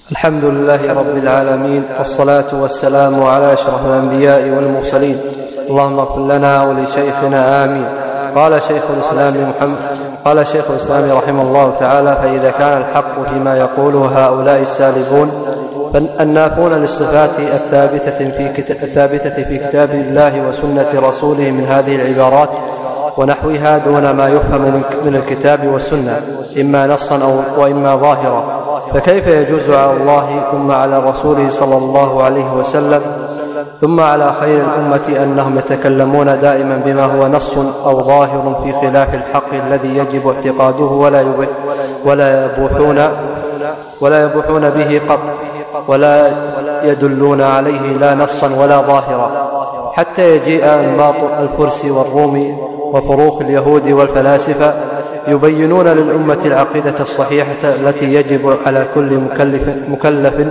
الحمد لله رب العالمين، والصلاة والسلام على أشرف الأنبياء والمرسلين. اللهم اغفر لنا ولشيخنا آمين. قال شيخ الإسلام رحمه الله تعالى: فإذا كان الحق فيما يقوله هؤلاء السالبون النافون للصفات الثابتة في كتاب الله وسنة رسوله من هذه العبارات ونحوها دون ما يفهم من الكتاب والسنة إما نصا وإما ظاهرا، فكيف يجوز على الله ثم على رسوله صلى الله عليه وسلم ثم على خير الأمة أنهم يتكلمون دائما بما هو نص أو ظاهر في خلاف الحق الذي يجب اعتقاده ولا يبوحون به قط ولا يدلون عليه لا نصا ولا ظاهرا، حتى يجيء أنباط الفرس والروم وفروخ اليهود والفلاسفة يبينون للأمة العقيدة الصحيحة التي يجب على كل مكلف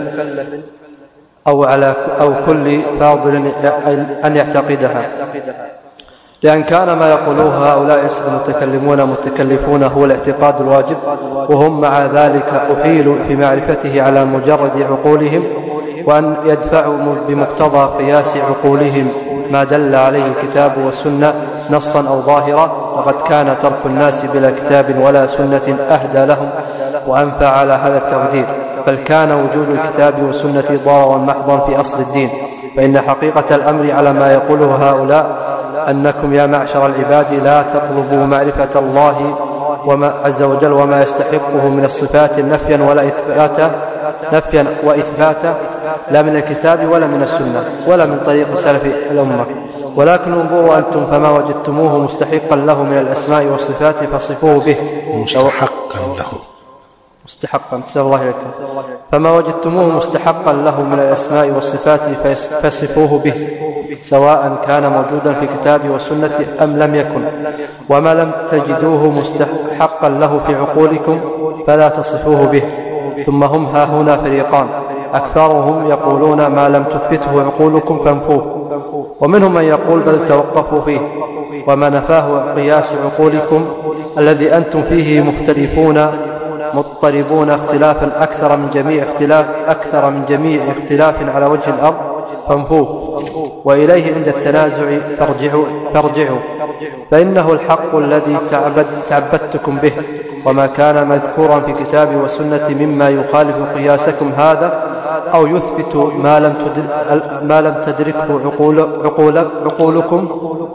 أو كل فاضل أن يعتقدها، لأن كان ما يقولوه هؤلاء المتكلمون متكلفون هو الاعتقاد الواجب، وهم مع ذلك أحيلوا في معرفته على مجرد عقولهم، وأن يدفعوا بمقتضى قياس عقولهم ما دل عليه الكتاب والسنة نصا أو ظاهرا، وقد كان ترك الناس بلا كتاب ولا سنة أهدى لهم وأنفع على هذا التقدير، بل كان وجود الكتاب والسنة ضررا محضا في أصل الدين. فإن حقيقة الأمر على ما يقوله هؤلاء أنكم يا معشر العباد لا تطلبوا معرفة الله عز وجل وما يستحقه من الصفات نفيا وإثباتا لا من الكتاب ولا من السنة ولا من طريق سلف الأمة، ولكن انظروا أنتم فما وجدتموه مستحقا له من الأسماء والصفات فصفوه به. فما وجدتموه مستحقا له من الأسماء والصفات فصفوه به، سواء كان موجودا في الكتاب والسنة أم لم يكن. وما لم تجدوه مستحقا له في عقولكم فلا تصفوه به. ثم هم هنا فريقان: أكثرهم يقولون ما لم تثبته عقولكم فانفوه، ومنهم من يقول بل توقفوا فيه، وما نفاه قياس عقولكم الذي أنتم فيه مضطربون اختلافا أكثر من جميع اختلاف على وجه الأرض فانفوه، وإليه عند التنازع فارجعوا، فإنه الحق الذي تعبدتكم به، وما كان مذكورا في كتاب والسنة مما يخالف قياسكم هذا أو يثبت ما لم تدركه عقولكم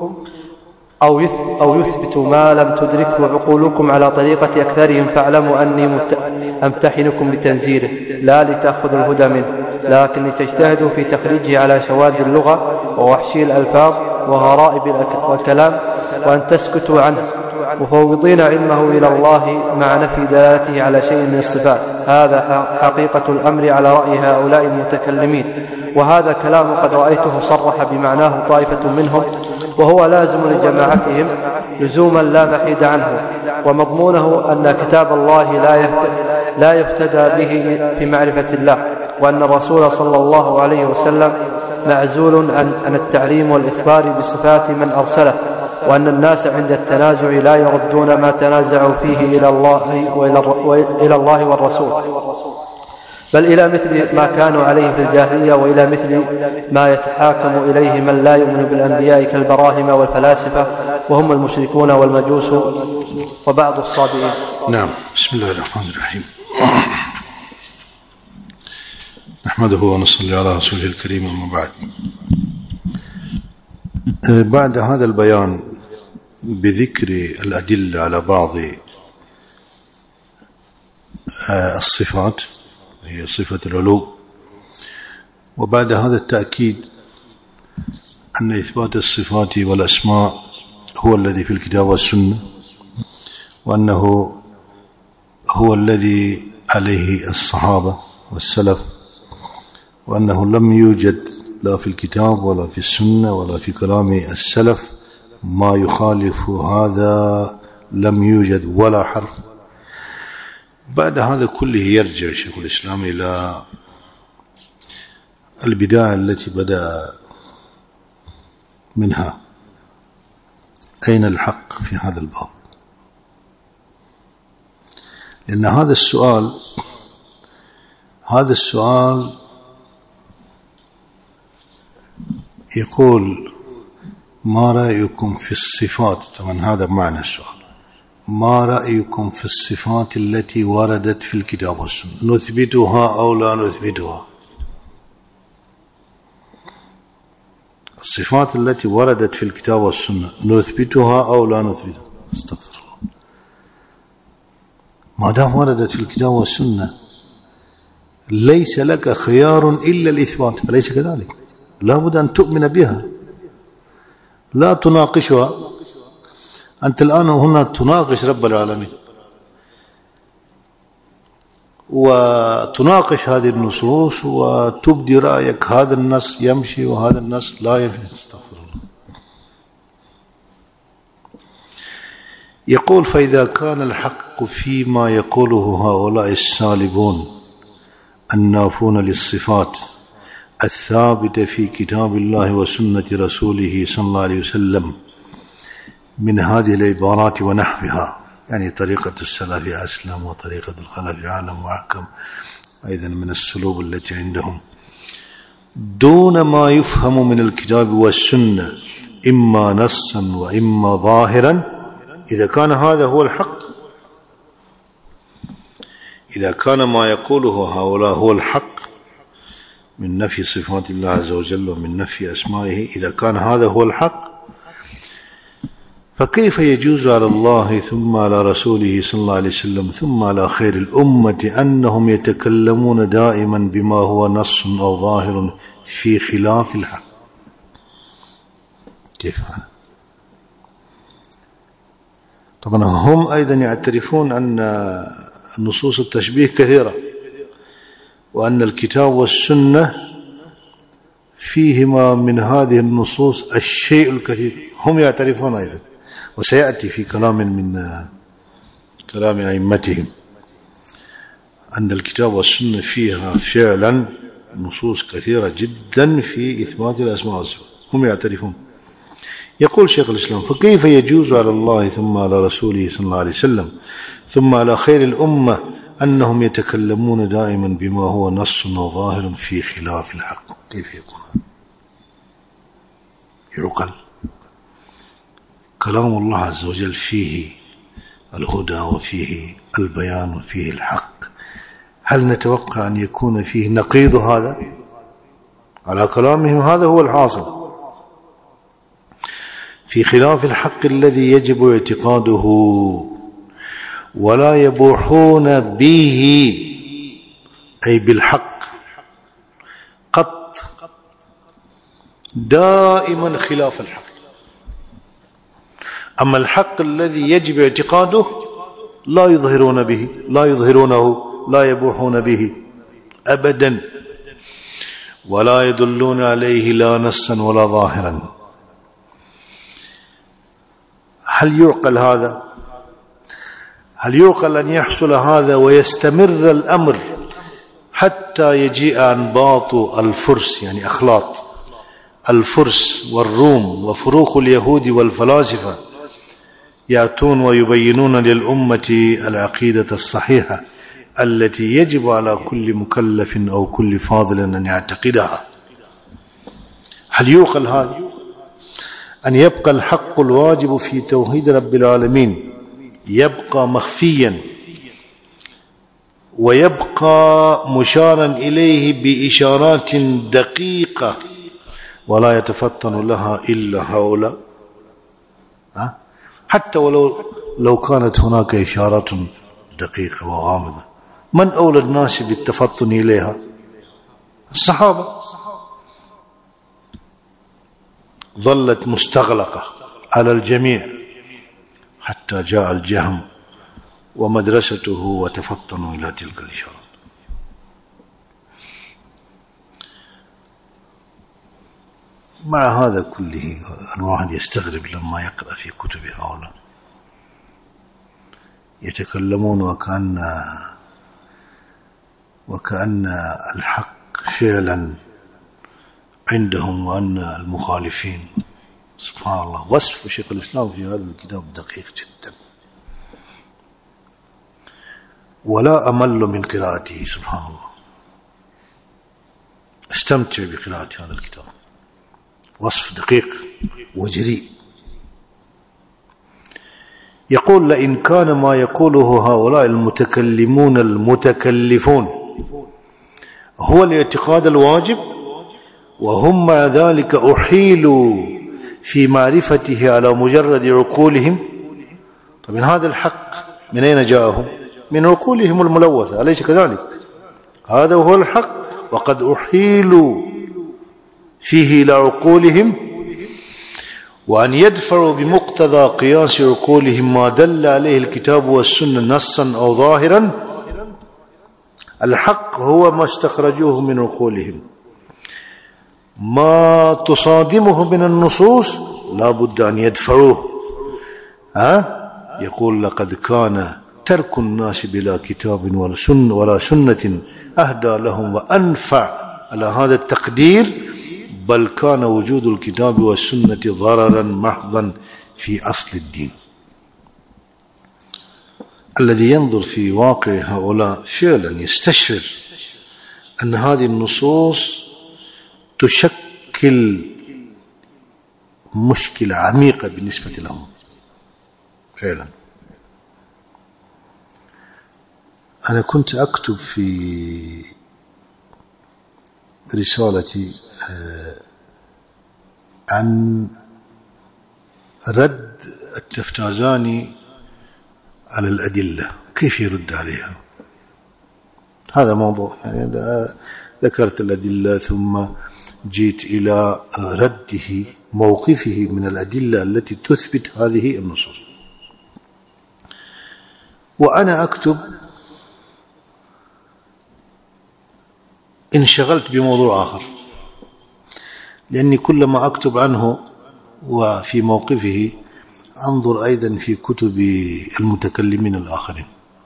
أو يثبت ما لم تدركه عقولكم على طريقة أكثرهم، فاعلموا أني أمتحنكم بتنزيله لا لتأخذوا الهدى منه، لكن لتجتهدوا في تخريجه على شواذ اللغة ووحشي الألفاظ وغرائب الكلام، وأن تسكتوا عنه مفوضين علمه إلى الله مع نفي دلالته على شيء من الصفات. هذا حقيقة الأمر على رأي هؤلاء المتكلمين، وهذا كلام قد رأيته صرح بمعناه طائفة منهم، وهو لازم لجماعتهم لزوما لا محيد عنه، ومضمونه أن كتاب الله لا يفتدى به في معرفة الله، وأن الرسول صلى الله عليه وسلم معزول عن التعليم والإخبار بصفات من أرسله، وأن الناس عند التنازع لا يردون ما تنازعوا فيه إلى الله والرسول، بل إلى مثل ما كانوا عليه في الجاهلية، وإلى مثل ما يتحاكم إليه من لا يؤمن بالأنبياء كالبراهمة والفلاسفة، وهم المشركون والمجوس وبعض الصابئين. نعم. بسم الله الرحمن الرحيم. نحمده ونصلي على رسوله الكريم، أما بعد. بعد هذا البيان بذكر الأدلة على بعض الصفات، هي صفة العلو، وبعد هذا التأكيد أن إثبات الصفات والأسماء هو الذي في الكتاب والسنة، وأنه هو الذي عليه الصحابة والسلف، وأنه لم يوجد لا في الكتاب ولا في السنة ولا في كلام السلف ما يخالف هذا، لم يوجد ولا حرف. بعد هذا كله يرجع شيخ الإسلام إلى البداية التي بدأ منها: أين الحق في هذا الباب؟ لأن هذا السؤال هذا السؤال يقول: ما رأيكم في الصفات؟ طبعا هذا معنى السؤال. ما رأيكم في الصفات التي وردت في الكتاب والسنة؟ نثبتها أو لا نثبتها؟ الصفات التي وردت في الكتاب والسنة نثبتها أو لا نثبتها؟ استغفر الله. ما دام وردت في الكتاب والسنة ليس لك خيار إلا الإثبات، أليس كذلك؟ لا بد أن تؤمن بها، لا تناقشها. أنت الآن هنا تناقش رب العالمين وتناقش هذه النصوص وتبدي رأيك، هذا النص يمشي وهذا النص لا يمشي. استغفر الله. يقول: فإذا كان الحق فيما يقوله هؤلاء السالبون النافون للصفات الثابتة في كتاب الله وسنة رسوله صلى الله عليه وسلم من هذه العبارات ونحوها، يعني طريقة السلف أسلم وطريقة الخلف أعلم وأحكم، أيضا من السلوب التي عندهم، دون ما يفهم من الكتاب والسنة إما نصا وإما ظاهرا، إذا كان هذا هو الحق، إذا كان ما يقوله هؤلاء هو الحق من نفي صفات الله عز وجل ومن نفي أسمائه، إذا كان هذا هو الحق، فكيف يجوز على الله ثم على رسوله صلى الله عليه وسلم ثم على خير الأمة أنهم يتكلمون دائما بما هو نص أو ظاهر في خلاف الحق؟ كيف هذا؟ طبعا هم أيضا يعترفون أن النصوص التشبيه كثيرة، وأن الكتاب والسنة فيهما من هذه النصوص الشيء الكثير، هم يعترفون أيضا، وسيأتي في كلام من كلام أئمتهم أن الكتاب والسنة فيها فعلا نصوص كثيرة جدا في إثبات الأسماء والصفات، هم يعترفون. يقول شيخ الإسلام: فكيف يجوز على الله ثم على رسوله صلى الله عليه وسلم ثم على خير الأمة أنهم يتكلمون دائما بما هو نص وظاهر في خلاف الحق؟ كيف يكون؟ يعقل؟ كلام الله عز وجل فيه الهدى وفيه البيان وفيه الحق، هل نتوقع أن يكون فيه نقيض هذا؟ على كلامهم هذا هو الحاصل في خلاف الحق الذي يجب اعتقاده، ولا يبوحون به أي بالحق قط، دائما خلاف الحق. أما الحق الذي يجب اعتقاده لا يظهرون به، لا يظهرونه، لا يبوحون به أبدا، ولا يدلون عليه لا نصا ولا ظاهرا. هل يعقل هذا؟ هل يعقل أن يحصل هذا ويستمر الأمر حتى يجيء أنباط الفرس، يعني أخلاط الفرس والروم وفروخ اليهود والفلاسفة، يأتون ويبينون للأمة العقيدة الصحيحة التي يجب على كل مكلف أو كل فاضل أن يعتقدها؟ هل يعقل هذا؟ أن يبقى الحق الواجب في توحيد رب العالمين يبقى مخفيا ويبقى مشارا إليه بإشارات دقيقة ولا يتفطن لها إلا هؤلاء؟ حتى ولو كانت هناك إشارات دقيقة وغامضة، من أولى الناس بالتفطن إليها؟ الصحابة. ظلت مستغلقة على الجميع حتى جاء الجهم ومدرسته وتفطنوا إلى تلك الإشارات. مع هذا كله الواحد يستغرب لما يقرأ في كتب هؤلاء، يتكلمون وكأن الحق فعلا عندهم وأن المخالفين. سبحان الله. وصف شيخ الإسلام في هذا الكتاب دقيق جدا، ولا أمل من قراءته. سبحان الله. استمتع بقراءة هذا الكتاب. وصف دقيق وجريء. يقول: لئن كان ما يقوله هؤلاء المتكلمون المتكلفون هو الاعتقاد الواجب، وهم مع ذلك أحيلوا في معرفته على مجرد عقولهم. طبعا هذا الحق من أين جاءهم؟ من عقولهم الملوثة، أليس كذلك؟ هذا هو الحق، وقد أحيلوا فيه إلى عقولهم، وأن يدفعوا بمقتضى قياس عقولهم ما دل عليه الكتاب والسنة نصا أو ظاهرا. الحق هو ما استخرجوه من عقولهم، ما تصادمه من النصوص لا بد أن يدفعوه. يقول: لقد كان ترك الناس بلا كتاب ولا سنة أهدى لهم وأنفع على هذا التقدير، بل كان وجود الكتاب والسنة ضررا محضا في أصل الدين. الذي ينظر في واقع هؤلاء فعلا يستشعر أن هذه النصوص تشكل مشكلة عميقة بالنسبة لهم فعلا. أنا كنت أكتب في رسالتي عن رد التفتازاني على الأدلة، كيف يرد عليها. هذا موضوع، يعني ذكرت الأدلة ثم جيت إلى رده، موقفه من الأدلة التي تثبت هذه النصوص. وأنا أكتب انشغلت بموضوع آخر، لأني كلما أكتب عنه وفي موقفه أنظر أيضا في كتب المتكلمين الآخرين.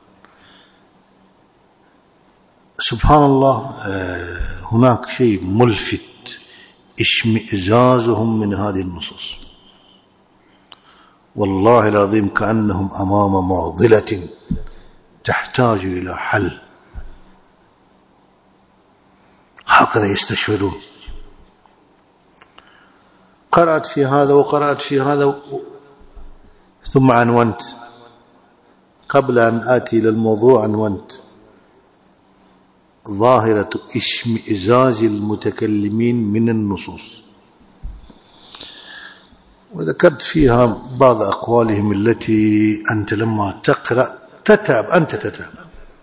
سبحان الله، هناك شيء ملفت، اشمئزازهم من هذه النصوص. والله العظيم كأنهم أمام معضلة تحتاج إلى حل، هكذا يستشعرون. قرأت في هذا وقرأت في هذا، ثم عنونت قبل أن آتي إلى الموضوع، عنونت ظاهرة اشمئزاز المتكلمين من النصوص، وذكرت فيها بعض أقوالهم التي أنت لما تقرأ تتعب، أنت تتعب.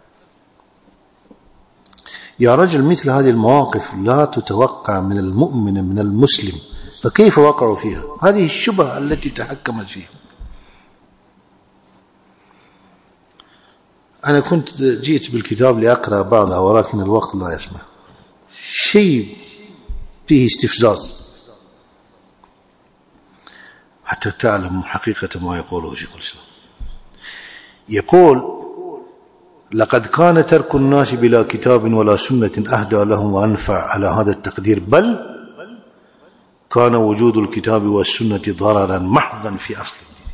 يا رجل، مثل هذه المواقف لا تتوقع من المؤمن من المسلم، فكيف وقعوا فيها؟ هذه الشبهة التي تحكمت فيها. أنا كنت جيت بالكتاب لأقرأ بعضها، ولكن الوقت لا يسمح. شيء فيه استفزاز حتى تعلم حقيقة ما يقوله شيخ الإسلام. يقول: لقد كان ترك الناس بلا كتاب ولا سنة أهدى لهم وأنفع على هذا التقدير، بل كان وجود الكتاب والسنة ضررا محضا في أصل الدين.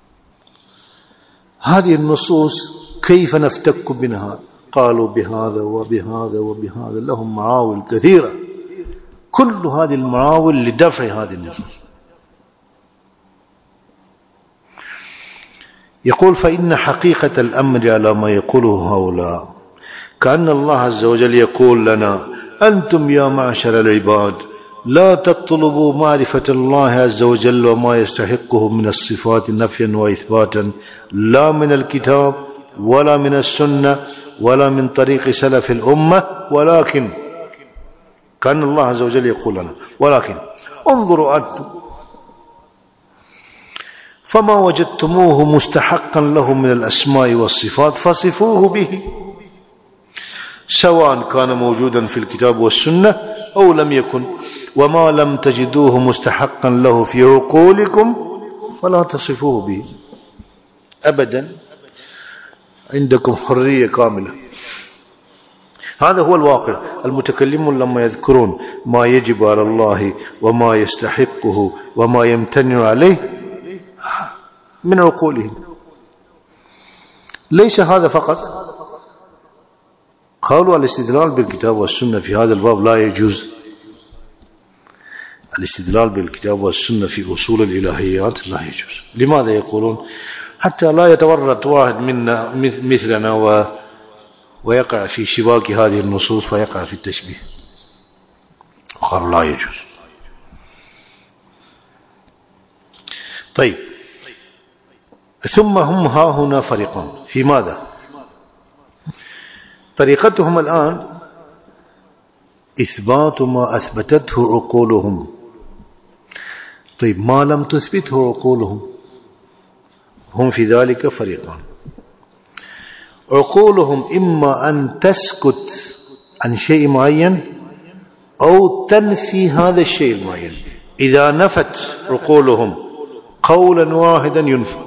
هذه النصوص كيف نفتك منها؟ قالوا بهذا وبهذا وبهذا، لهم معاول كثيرة، كل هذه المعاول لدفع هذه النصوص. يقول: فإن حقيقة الأمر على ما يقوله هؤلاء كأن الله عز وجل يقول لنا: أنتم يا معشر العباد لا تطلبوا معرفة الله عز وجل وما يستحقه من الصفات نفيا وإثباتا، لا من الكتاب ولا من السنة ولا من طريق سلف الأمة، ولكن كأن الله عز وجل يقول لنا: ولكن انظروا أنتم فما وجدتموه مستحقا له من الأسماء والصفات فصفوه به، سواء كان موجودا في الكتاب والسنة أو لم يكن، وما لم تجدوه مستحقا له في عقولكم فلا تصفوه به أبدا، عندكم حرية كاملة. هذا هو الواقع. المتكلمون لما يذكرون ما يجب على الله وما يستحقه وما يمتنع عليه من عقولهم. ليس هذا فقط، قالوا الاستدلال بالكتاب والسنة في هذا الباب لا يجوز، الاستدلال بالكتاب والسنة في أصول الإلهيات لا يجوز. لماذا يقولون؟ حتى لا يتورط واحد منا مثلنا ويقع في شباك هذه النصوص فيقع في التشبيه. قالوا لا يجوز. طيب، ثم هم ها هنا فريقان في ماذا؟ طريقتهم الآن إثبات ما أثبتته عقولهم. طيب، ما لم تثبته عقولهم هم في ذلك فريقان. عقولهم إما أن تسكت عن شيء معين أو تنفي هذا الشيء المعين. إذا نفت عقولهم قولا واحدا ينفى.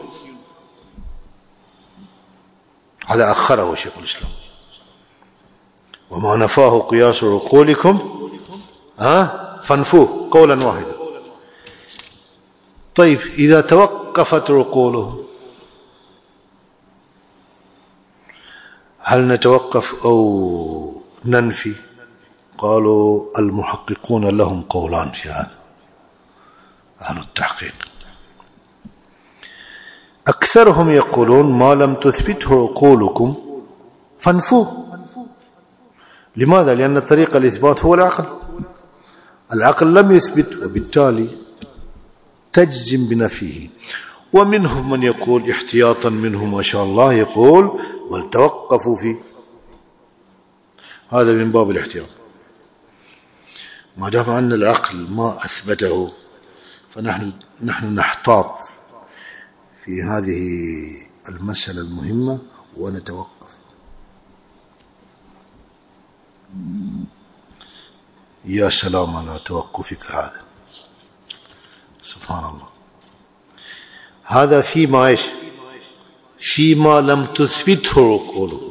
هذا أخره شيخ الإسلام. وما نفاه قياس عقولكم فانفوه قولا واحدا. طيب، إذا توقفت عقولهم هل نتوقف أو ننفي؟ قالوا المحققون لهم قولان في هذا، أهل التحقيق. أكثرهم يقولون ما لم تثبته عقولكم فانفوه. لماذا؟ لأن طريق الإثبات هو العقل. العقل لم يثبت وبالتالي تجزم بنفيه. ومنهم من يقول احتياطا منهم ما شاء الله يقول ولتوقفوا فيه. هذا من باب الاحتياط. ما دام أن العقل ما أثبته فنحن نحتاط في هذه المسألة المهمة ونتوقف. يا سلام على توقفك هذا، سبحان الله. هذا فيما ايش؟ فيما لم تثبته عقولهم.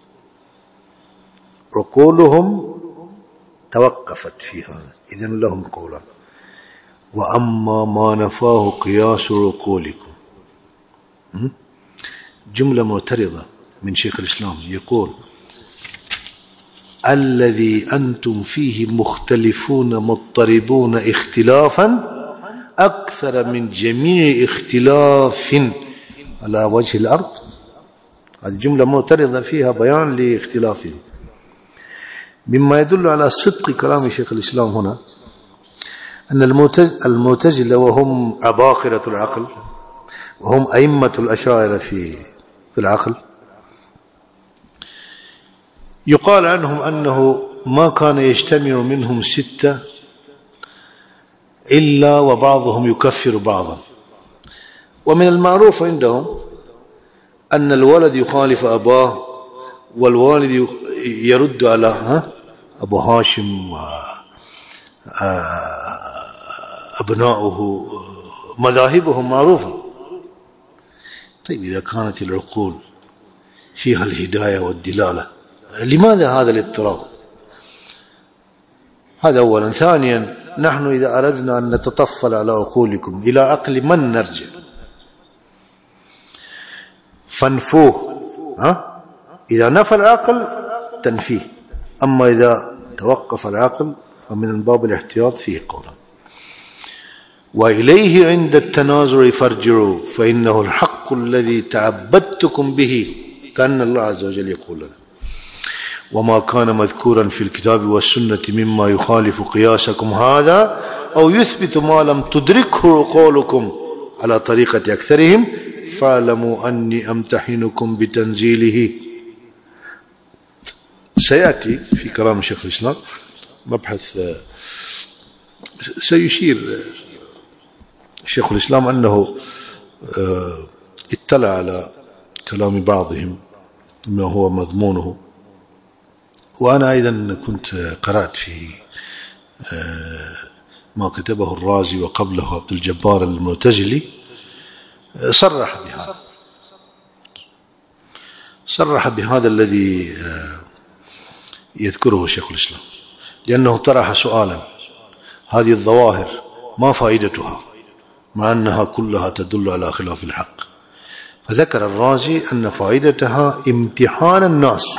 عقولهم توقفت في هذا، إذن لهم قولان. وأما ما نفاه قياس عقولكم، جملة معترضة من شيخ الإسلام يقول الذي أنتم فيه مختلفون مضطربون اختلافا أكثر من جميع اختلاف على وجه الأرض. هذه جملة معترضة فيها بيان لاختلافهم. مما يدل على صدق كلام شيخ الإسلام هنا أن المعتزلة وهم عباقرة العقل وهم أئمة الأشاعرة في العقل يقال عنهم أنه ما كان يجتمع منهم 6 إلا وبعضهم يكفر بعضا. ومن المعروف عندهم أن الولد يخالف أباه والوالد يرد على أبو هاشم وأبناؤه. مذاهبهم معروفة. طيب، إذا كانت العقول فيها الهداية والدلالة لماذا هذا الاضطراب؟ هذا أولا. ثانيا، نحن إذا أردنا أن نتطفل على عقولكم إلى عقل من نرجع؟ فانفوه. إذا نفى العقل تنفيه. أما إذا توقف العقل فمن باب الاحتياط فيه قولا. وإليه عند التنازع فارجعوا فإنه الحق الذي تعبدتكم به، كأن الله عز وجل يقول لنا. وما كان مذكورا في الكتاب والسنة مما يخالف قياسكم هذا أو يثبت ما لم تدركه عقولكم على طريقة أكثرهم فاعلموا أني أمتحنكم بتنزيله. سيأتي في كلام شيخ الإسلام مبحث سيشير شيخ الإسلام أنه اطلع على كلام بعضهم ما هو مضمونه. وأنا أيضا كنت قرأت في ما كتبه الرازي وقبله عبد الجبار المعتزلي، صرح بهذا الذي يذكره شيخ الإسلام، لأنه طرح سؤالا: هذه الظواهر ما فائدتها مع أنها كلها تدل على خلاف الحق؟ فذكر الرازي أن فائدتها امتحان الناس،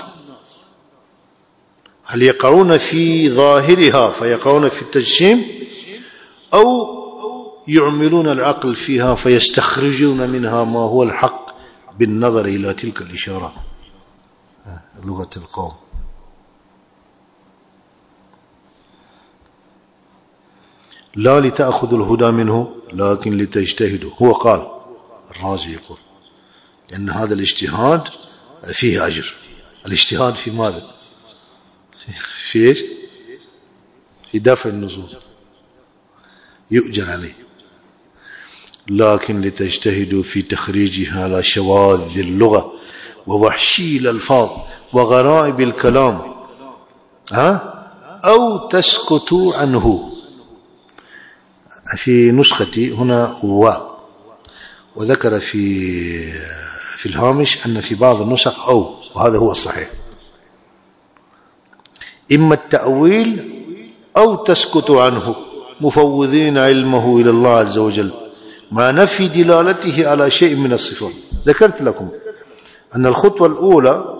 هل يقعون في ظاهرها فيقعون في التجسيم أو يعملون العقل فيها فيستخرجون منها ما هو الحق بالنظر إلى تلك الإشارات. لغة القوم. لا لتأخذوا الهدى منه لكن لتجتهدوا. هو قال، الرازي يقول، لأن هذا الاجتهاد فيه أجر. الاجتهاد في ماذا؟ في إيش؟ في دفع النصوص، يؤجر عليه. لكن لتجتهدوا في تخريجها على شواذ اللغة ووحشي الألفاظ وغرائب الكلام، أو تسكتوا عنه. في نسختي هنا وذكر في الهامش أن في بعض النسخ أو، وهذا هو الصحيح. إما التأويل أو تسكتوا عنه مفوضين علمه إلى الله عز وجل مع نفي دلالته على شيء من الصفات. ذكرت لكم أن الخطوة الأولى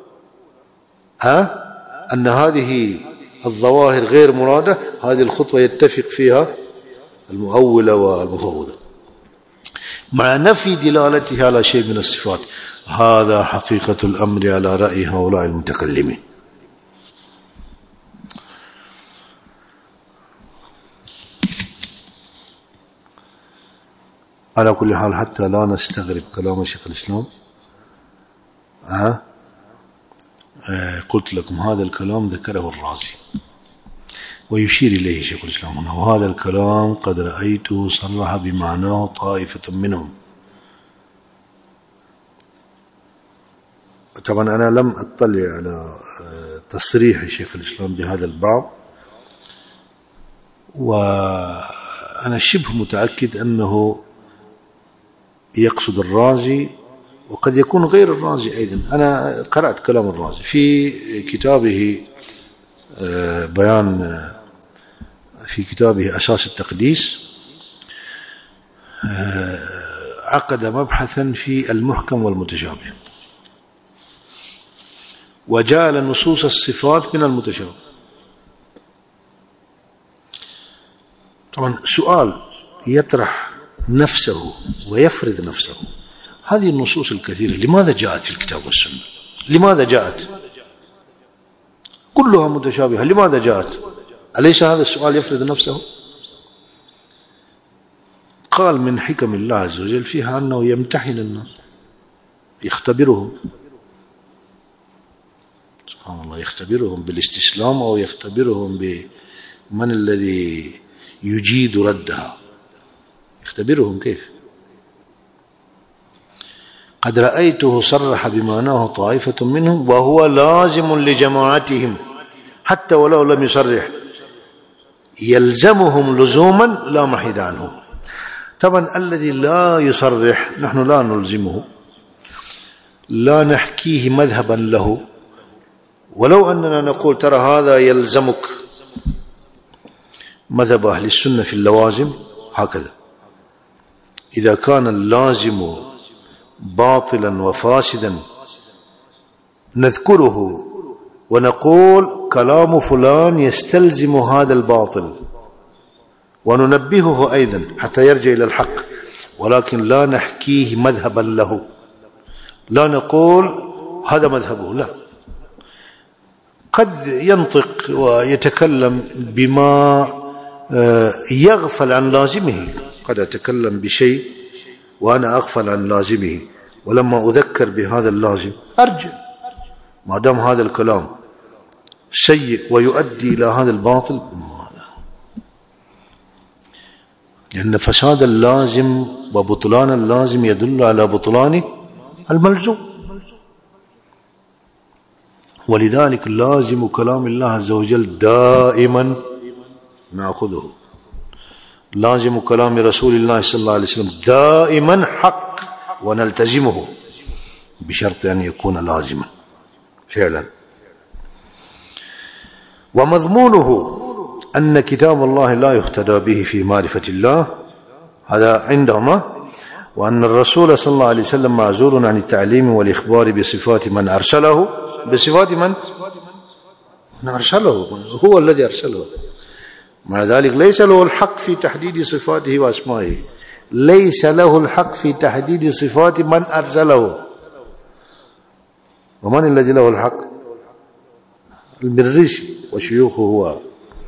أن هذه الظواهر غير مرادة. هذه الخطوة يتفق فيها المؤولة والمفوضة مع نفي دلالته على شيء من الصفات. هذا حقيقة الأمر على رأي هؤلاء المتكلمين. على كل حال حتى لا نستغرب كلام شيخ الإسلام، قلت لكم هذا الكلام ذكره الرازي ويشير إليه شيخ الإسلام هنا، وهذا الكلام قد رأيته صرح بمعناه طائفة منهم. طبعا أنا لم أطلع على تصريح شيخ الإسلام بهذا الباب، وأنا شبه متأكد أنه يقصد الرازي وقد يكون غير الرازي أيضا. أنا قرأت كلام الرازي في كتابه في كتابه أساس التقديس، عقد مبحثا في المحكم والمتشابه وجعل نصوص الصفات من المتشابه. طبعا سؤال يطرح نفسه ويفرض نفسه، هذه النصوص الكثيرة لماذا جاءت في الكتاب والسنة؟ لماذا جاءت؟ كلها متشابهة، لماذا جاءت؟ أليس هذا السؤال يفرض نفسه؟ قال من حكم الله عز وجل فيها أنه يمتحن الناس، يختبرهم، سبحان الله، يختبرهم بالاستسلام أو يختبرهم بمن الذي يجيد ردها، يختبرهم كيف. قد رأيته صرح بمعناه طائفة منهم وهو لازم لجماعتهم حتى ولو لم يصرح، يلزمهم لزوما لا محيد عنه. طبعا الذي لا يصرح نحن لا نلزمه، لا نحكيه مذهبا له، ولو أننا نقول ترى هذا يلزمك مذهب أهل السنة في اللوازم هكذا، إذا كان اللازم باطلا وفاسدا نذكره ونقول كلام فلان يستلزم هذا الباطل وننبهه أيضا حتى يرجع إلى الحق، ولكن لا نحكيه مذهبا له، لا نقول هذا مذهبه، لا. قد ينطق ويتكلم بما يغفل عن لازمه، قد أتكلم بشيء وأنا أغفل عن لازمه، ولما أذكر بهذا اللازم أرجع، ما دام هذا الكلام سيء ويؤدي إلى هذا الباطل، لأن فساد اللازم وبطلان اللازم يدل على بطلان الملزوم. ولذلك لازم كلام الله عز وجل دائما نأخذه، لازم كلام رسول الله صلى الله عليه وسلم دائما حق ونلتزمه، بشرط أن يكون لازما فعلا. ومضمونه أن كتاب الله لا يهتدى به في معرفة الله، هذا عندهما، وأن الرسول صلى الله عليه وسلم معذور عن التعليم والإخبار بصفات من أرسله، بصفات من أرسله، هو الذي أرسله، مع ذلك ليس له الحق في تحديد صفاته وأسمائه، ليس له الحق في تحديد صفات من أرسله. ومن الذي له الحق؟ المريسي وشيوخه هو.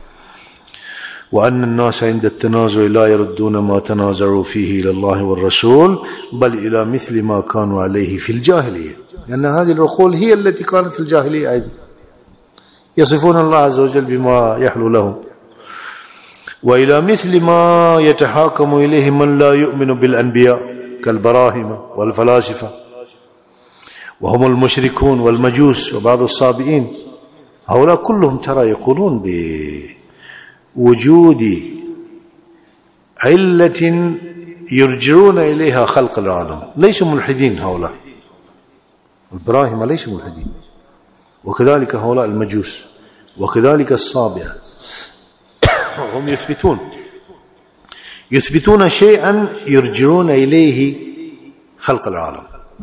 وأن الناس عند التنازع لا يردون ما تنازعوا فيه إلى الله والرسول بل إلى مثل ما كانوا عليه في الجاهلية، لأن هذه العقول هي التي كانت في الجاهلية أيضا، يصفون الله عز وجل بما يحلو لهم. وإلى مثل ما يتحاكم إليه من لا يؤمن بالأنبياء كالبراهمة والفلاسفة، وهم المشركون والمجوس وبعض الصابئين. هؤلاء كلهم ترى يقولون بوجود علة يرجعون إليها خلق العالم، ليسوا ملحدين هؤلاء. البراهمة ليسوا ملحدين، وكذلك هؤلاء المجوس، وكذلك الصابئة. هم يثبتون شيئا يرجعون إليه خلق العالم.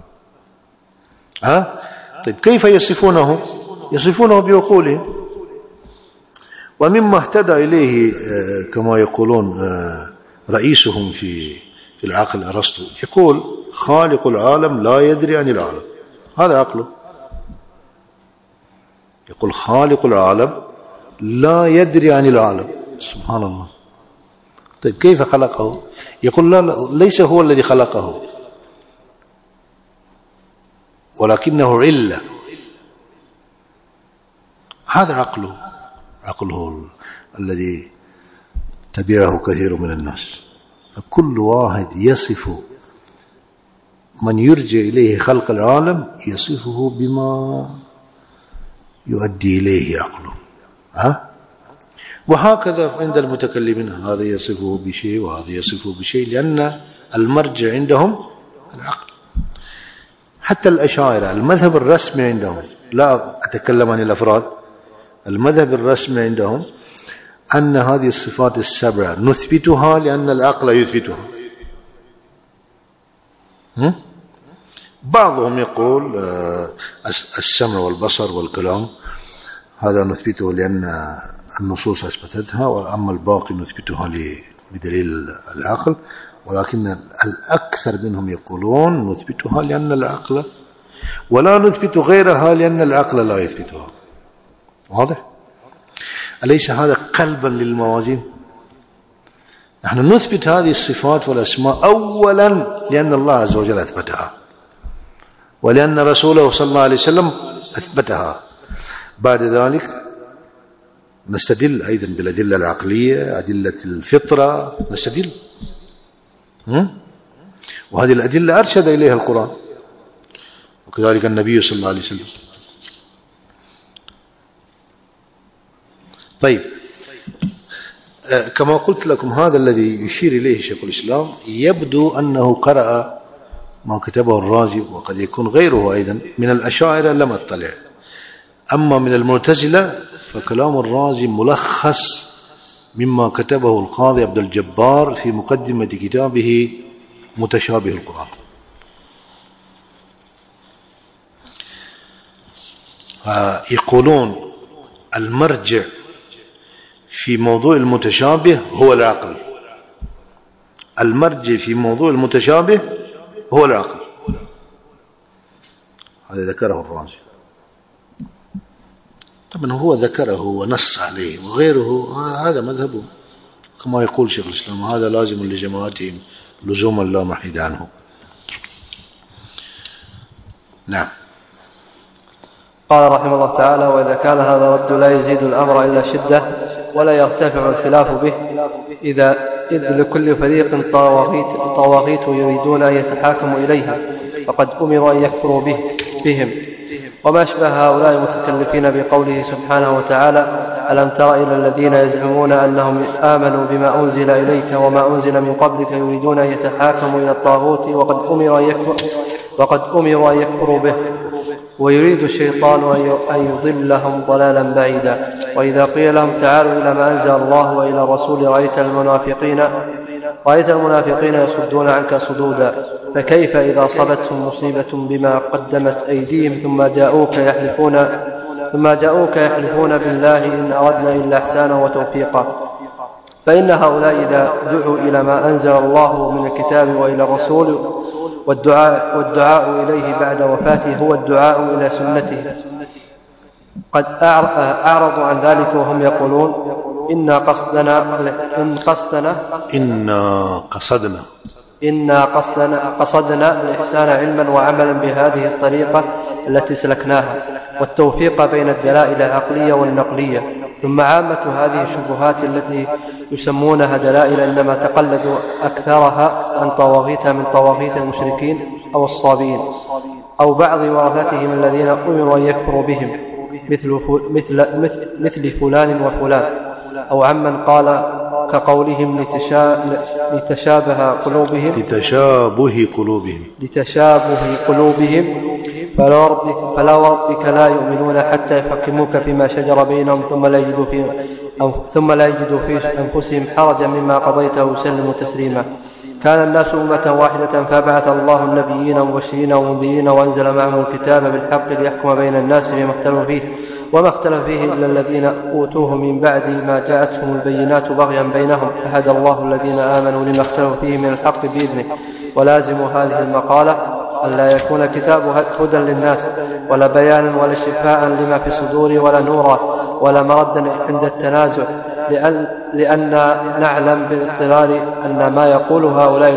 طيب كيف يصفونه؟ يصفونه بعقولهم. ومما اهتدى إليه كما يقولون رئيسهم في العقل أرسطو، يقول خالق العالم لا يدري عن العالم، هذا عقله. يقول خالق العالم لا يدري عن العالم، سبحان الله. طيب كيف خلقه؟ يقول لا، ليس هو الذي خلقه ولكنه علة. هذا عقله الذي تبعه كثير من الناس. فكل واحد يصف من يرجع إليه خلق العالم يصفه بما يؤدي إليه عقله. وهكذا عند المتكلمين، هذا يصفه بشيء وهذا يصفه بشيء، لأن المرجع عندهم العقل. حتى الأشاعرة المذهب الرسمي عندهم، لا أتكلم عن الأفراد، المذهب الرسمي عندهم أن هذه الصفات السبعة نثبتها لأن العقل يثبتها. بعضهم يقول السمع والبصر والكلام هذا نثبته لأن النصوص أثبتتها، وأما الباقي نثبتها بدليل العقل. ولكن الأكثر منهم يقولون نثبتها لأن العقل، ولا نثبت غيرها لأن العقل لا يثبتها. واضح؟ أليس هذا قلبا للموازين؟ نحن نثبت هذه الصفات والأسماء أولا لأن الله عز وجل أثبتها، ولأن رسوله صلى الله عليه وسلم أثبتها. بعد ذلك نستدل أيضا بالأدلة العقلية، أدلة الفطرة، نستدل. وهذه الأدلة أرشد إليها القرآن، وكذلك النبي صلى الله عليه وسلم. طيب كما قلت لكم، هذا الذي يشير إليه شيخ الإسلام يبدو أنه قرأ ما كتبه الرازي، وقد يكون غيره أيضا من الأشاعرة لم أطلع. أما من المعتزلة فكلام الرازي ملخص مما كتبه القاضي عبد الجبار في مقدمة كتابه متشابه القرآن. يقولون المرجع في موضوع المتشابه هو العقل، المرجع في موضوع المتشابه هو العقل. هذا ذكره الرازي. طبعا هو ذكره ونص عليه، وغيره هذا مذهبه كما يقول شيخ الإسلام، هذا لازم لجماعتهم لزوما لا محيد عنه. نعم. قال رحمه الله تعالى: وإذا كان هذا الرد لا يزيد الأمر إلا شدة ولا يرتفع الخلاف به، إذ لكل فريق طواغيت يريدون أن يتحاكموا إليها، فقد أمروا أن يكفروا بهم. وما أشبه هؤلاء المتكلفين بقوله سبحانه وتعالى: ألم تر إلى الذين يزعمون أنهم آمنوا بما أنزل إليك وما أنزل من قبلك يريدون أن يتحاكموا إلى الطاغوت وقد أمروا أن يكفروا به، ويريد الشيطان أن يضلهم ضلالا بعيدا. وإذا قيل لهم تعالوا إلى ما أنزل الله وإلى الرسول رأيت المنافقين يصدون عنك صدودا. فكيف إذا أصابتهم مصيبة بما قدمت أيديهم ثم جاءوك يحلفون بالله إن أردنا إلا إحسانا وتوفيقا. فإن هؤلاء إذا دعوا إلى ما أنزل الله من الكتاب وإلى الرسول والدعاء إليه بعد وفاته هو الدعاء إلى سنته قد أعرضوا عن ذلك وهم يقولون إنا قصدنا الإحسان علما وعملا بهذه الطريقة التي سلكناها والتوفيق بين الدلائل العقلية والنقلية. ثم عامة هذه الشبهات التي يسمونها دلائل إنما تقلدوا أكثرها عن طواغيت من طواغيت المشركين أو الصابين أو بعض ورثتهم الذين أمروا أن يكفروا بهم مثل فلان وفلان، أو عمن قال كقولهم لتشابه قلوبهم فلا وربك لا يؤمنون حتى يحكموك فيما شجر بينهم ثم لا يجدوا في أنفسهم حرجا مما قضيته وسلموا تسليما. كان الناس أمة واحدة فبعث الله النبيين مبشرين ومنذرين وأنزل معهم الكتاب بالحق ليحكم بين الناس فيما اختلفوا فيه وما اختلف فيه إلا الذين أوتوه من بعد ما جاءتهم البينات بغيا بينهم فهدى الله الذين آمنوا لما اختلفوا فيه من الحق بإذنه. ولازم هذه المقالة أن لا يكون الكتاب هدى للناس ولا بيانا ولا شفاء لما في الصدور ولا نورا ولا مردا عند التنازع، لأن نعلم باضطرار أن ما يقول هؤلاء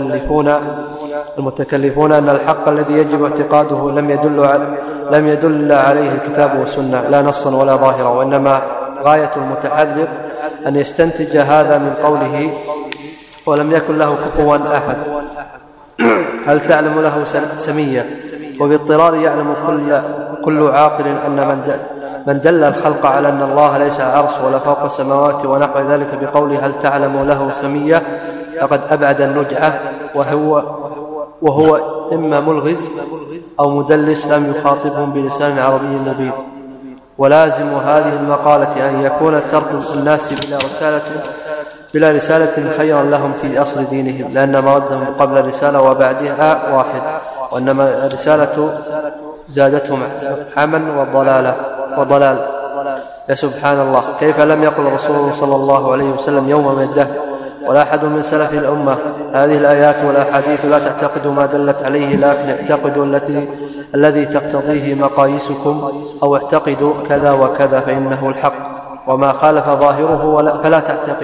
المتكلفون أن الحق الذي يجب اعتقاده لم يدل عليه الكتاب والسنة لا نصا ولا ظاهرا، وإنما غاية المتحذر أن يستنتج هذا من قوله ولم يكن له كفوا أحد. هل تعلم له سمية؟ وباضطرار يعلم كل عاقل أن من دل الخلق على أن الله ليس عرش ولا فوق السماوات ونحو ذلك بقوله هل تعلم له سمية لقد أبعد النجعة، وهو إما ملغز أو مدلس لم يخاطبهم بلسان عربي مبين. ولازم هذه المقالة أن يكون ترك الناس بلا رسالة خيرا لهم في أصل دينهم، لأن مردهم قبل الرسالة وبعدها واحد، وإنما الرسالة زادتهم عما وضلال. يا سبحان الله، كيف لم يقل رسول صلى الله عليه وسلم يوم من الدهر ولا أحد من سلف الأمة هذه الآيات والأحاديث لا تعتقدوا ما دلت عليه لكن اعتقدوا الذي تقتضيه مقاييسكم، أو اعتقدوا كذا وكذا فإنه الحق، وما خالف ظاهره فلا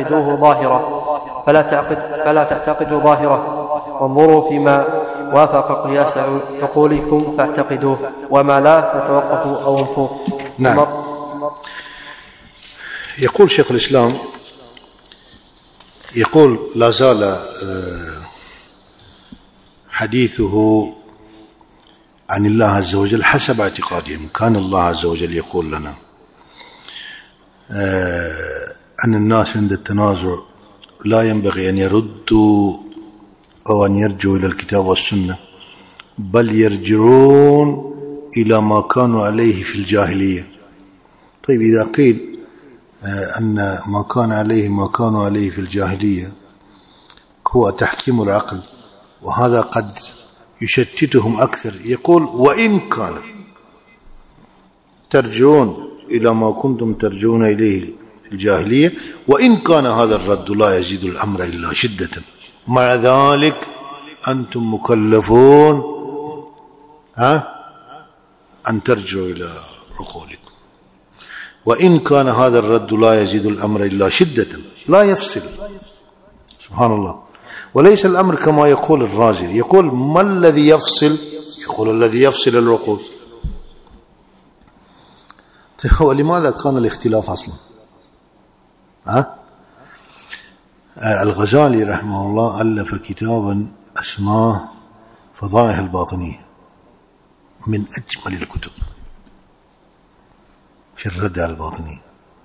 تعتقدوا ظاهره، وانظروا فيما وافق قياس عقولكم فاعتقدوه، وما لا فتوقفوا أو انفوا. نعم. يقول شيخ الإسلام لا زال حديثه عن الله عز وجل حسب اعتقادهم. كان الله عز وجل يقول لنا أن الناس عند التنازع لا ينبغي أن يردوا أو أن يرجعوا إلى الكتاب والسنة، بل يرجعون إلى ما كانوا عليه في الجاهلية. طيب إذا قيل أن ما كانوا عليه في الجاهلية هو تحكيم العقل، وهذا قد يشتتهم أكثر. يقول وإن كان ترجعون إلى ما كنتم ترجعون إليه في الجاهلية، وإن كان هذا الرد لا يزيد الأمر إلا شدة، مع ذلك أنتم مكلفون أن ترجعوا إلى عقولكم. وإن كان هذا الرد لا يزيد الأمر إلا شدة، لا يفصل. سبحان الله. وليس الأمر كما يقول الرازي، يقول ما الذي يفصل؟ يقول الذي يفصل العقول. ولماذا كان الاختلاف أصلا؟ الغزالي رحمه الله ألف كتابا اسماه فضائح الباطنية، من أجمل الكتب في الرد على الباطنية،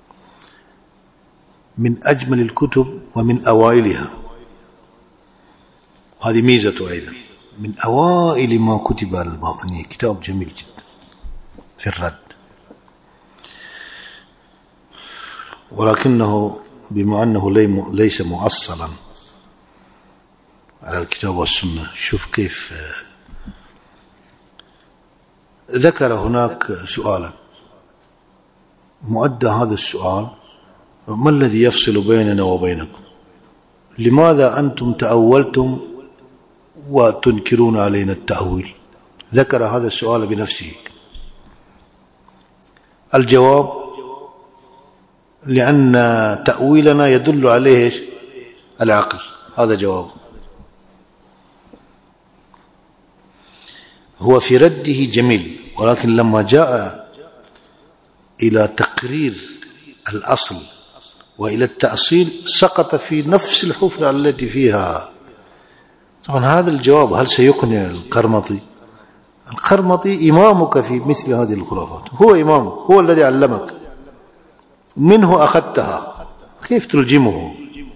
من أجمل الكتب ومن أوائلها. هذه ميزة أيضا، من أوائل ما كتب على الباطنية، كتاب جميل جدا في الرد. ولكنه بما أنه ليس مؤصلا على الكتاب والسنة، شوف كيف ذكر هناك سؤالا، مؤدى هذا السؤال ما الذي يفصل بيننا وبينكم؟ لماذا أنتم تأولتم وتنكرون علينا التأويل؟ ذكر هذا السؤال بنفسه. الجواب: لأن تأويلنا يدل عليه العقل. هذا جواب. هو في رده جميل، ولكن لما جاء إلى تقرير الأصل وإلى التأصيل سقط في نفس الحفرة التي فيها. طبعا هذا الجواب هل سيقنع القرمطي؟ القرمطي إمامك في مثل هذه الخرافات، هو إمامك، هو الذي علمك، منه أخذتها، كيف تلجمه؟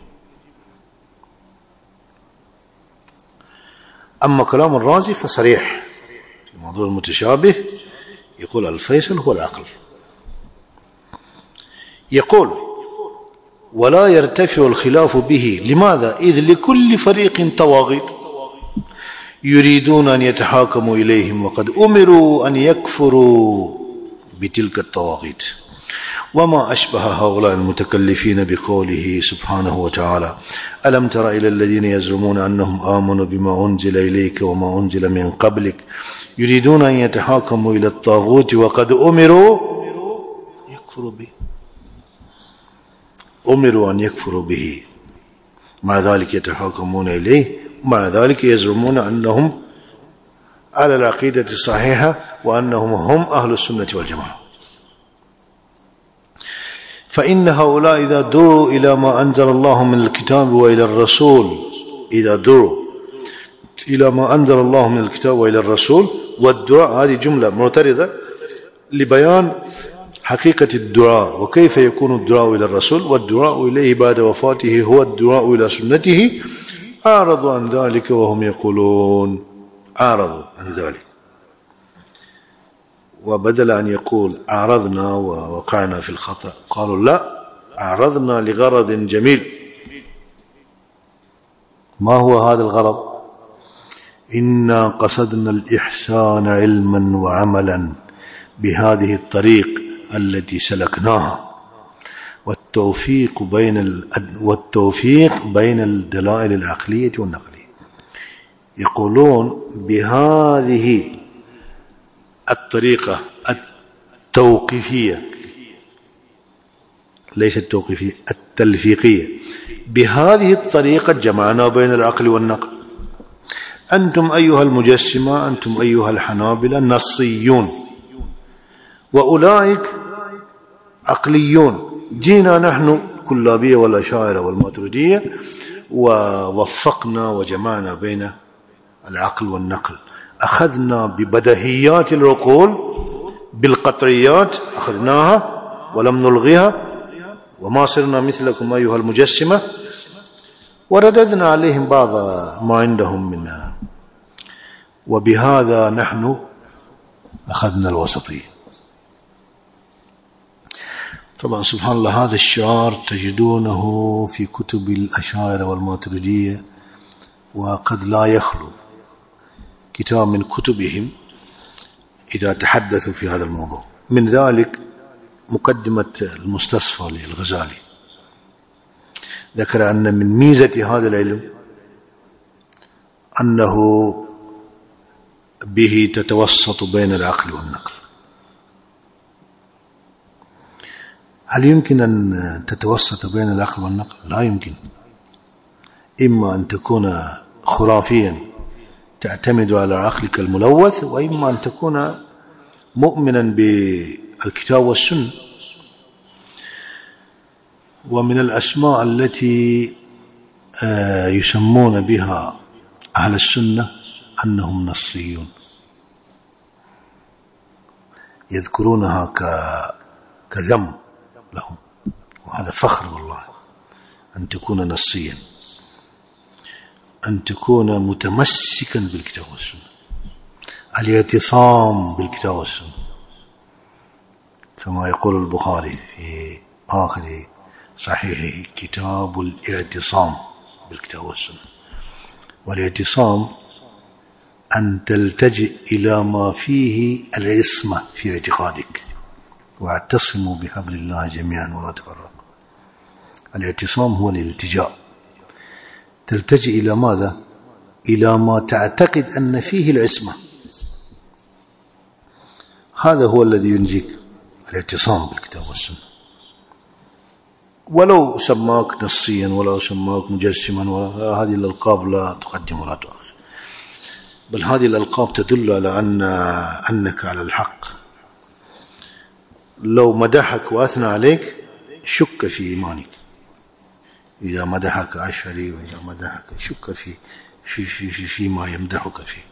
أما كلام الرازي فصريح في موضوع المتشابه، يقول الفيصل هو العقل. يقول: ولا يرتفع الخلاف به. لماذا؟ إذ لكل فريق طواغيت يريدون أن يتحاكموا إليهم، وقد أمروا أن يكفروا بتلك الطواغيت. وما أشبه هؤلاء المتكلفين بقوله سبحانه وتعالى: ألم تر إلى الذين يزعمون أنهم آمنوا بما أنزل إليك وما أنزل من قبلك يريدون أن يتحاكموا إلى الطاغوت وقد أمروا يكفروا به. أمروا أن يكفروا به، مع ذلك يتحاكمون إليه، مع ذلك يزعمون أنهم على العقيدة الصحيحة وأنهم هم أهل السنة والجماعة. فإن هؤلاء إذا دعوا إلى ما أنزل الله من الكتاب وإلى الرسول، إذا دعوا إلى ما أنزل الله من الكتاب وإلى الرسول، والدعاء هذه جملة معترضة لبيان حقيقة الدعاء وكيف يكون الدعاء إلى الرسول والدعاء إليه بعد وفاته هو الدعاء إلى سنته، أعرضوا عن ذلك وهم يقولون، أعرضوا عن ذلك. وبدل أن يقول أعرضنا ووقعنا في الخطأ، قالوا لا، أعرضنا لغرض جميل. ما هو هذا الغرض؟ إنا قصدنا الإحسان علما وعملا بهذه الطريق التي سلكناها، والتوفيق بين الدلائل العقلية والنقلية. يقولون بهذه الطريقة التوقيفية، ليس التوقيفية، التلفيقية، بهذه الطريقة جمعنا بين العقل والنقل. أنتم أيها المجسمة، أنتم أيها الحنابلة نصيون، وأولئك عقليون. جينا نحن كلابية والأشاعرة والماتريدية ووفقنا وجمعنا بين العقل والنقل، أخذنا ببدهيات العقول، بالقطريات أخذناها ولم نلغيها، وما صرنا مثلكم أيها المجسمة، ورددنا عليهم بعض ما عندهم منها، وبهذا نحن أخذنا الوسطية. طبعا سبحان الله، هذا الشعار تجدونه في كتب الأشاعرة والماتريدية، وقد لا يخلو كتاب من كتبهم إذا تحدثوا في هذا الموضوع. من ذلك مقدمة المستصفى للغزالي، ذكر أن من ميزة هذا العلم أنه به تتوسط بين العقل والنقل. هل يمكن أن تتوسط بين العقل والنقل؟ لا يمكن. إما أن تكون خرافيا تعتمد على عقلك الملوث، وإما أن تكون مؤمنا بالكتاب والسنة. ومن الأسماء التي يسمون بها أهل السنة أنهم نصيون، يذكرونها كذم لهم، وهذا فخر والله أن تكون نصيا، أن تكون متمسكا بالكتاب والسنة، الاعتصام بالكتاب والسنة، كما يقول البخاري في آخر صحيحه: كتاب الاعتصام بالكتاب والسنة. والاعتصام أن تلتجئ إلى ما فيه العصمة في اعتقادك، واعتصموا بحبل الله جميعا ولا تفرقوا. الاعتصام هو الالتجاء، تلتجئ إلى ماذا؟ إلى ما تعتقد أن فيه العصمة، هذا هو الذي ينجيك، الاعتصام بالكتاب والسنة. ولو سماك نصيا ولو سماك مجسما، هذه الألقاب لا تقدم ولا تؤخر، بل هذه الألقاب تدل على أنك على الحق. لو مدحك وأثنى عليك شك في إيمانك، إذا مدحك أشعري وإذا مدحك شك فيما يمدحك فيه.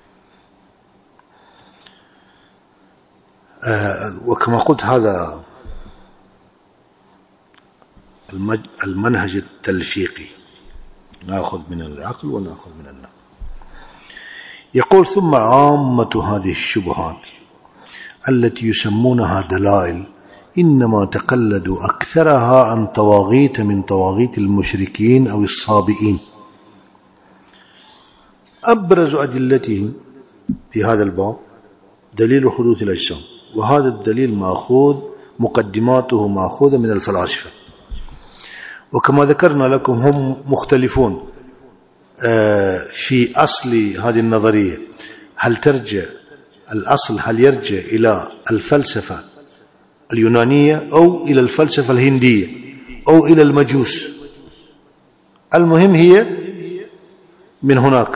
وكما قلت هذا المنهج التلفيقي، نأخذ من العقل ونأخذ من النقل. يقول: ثم عامة هذه الشبهات التي يسمونها دلائل إنما تقلدوا أكثرها عن طواغيت من طواغيت المشركين أو الصابئين. أبرز أدلتهم في هذا الباب دليل حدوث الأجسام، وهذا الدليل مقدماته مأخوذة من الفلاسفة، وكما ذكرنا لكم هم مختلفون في أصل هذه النظرية. هل ترجع الأصل هل يرجع إلى الفلسفة اليونانية أو إلى الفلسفة الهندية أو إلى المجوس؟ المهم هي من هناك.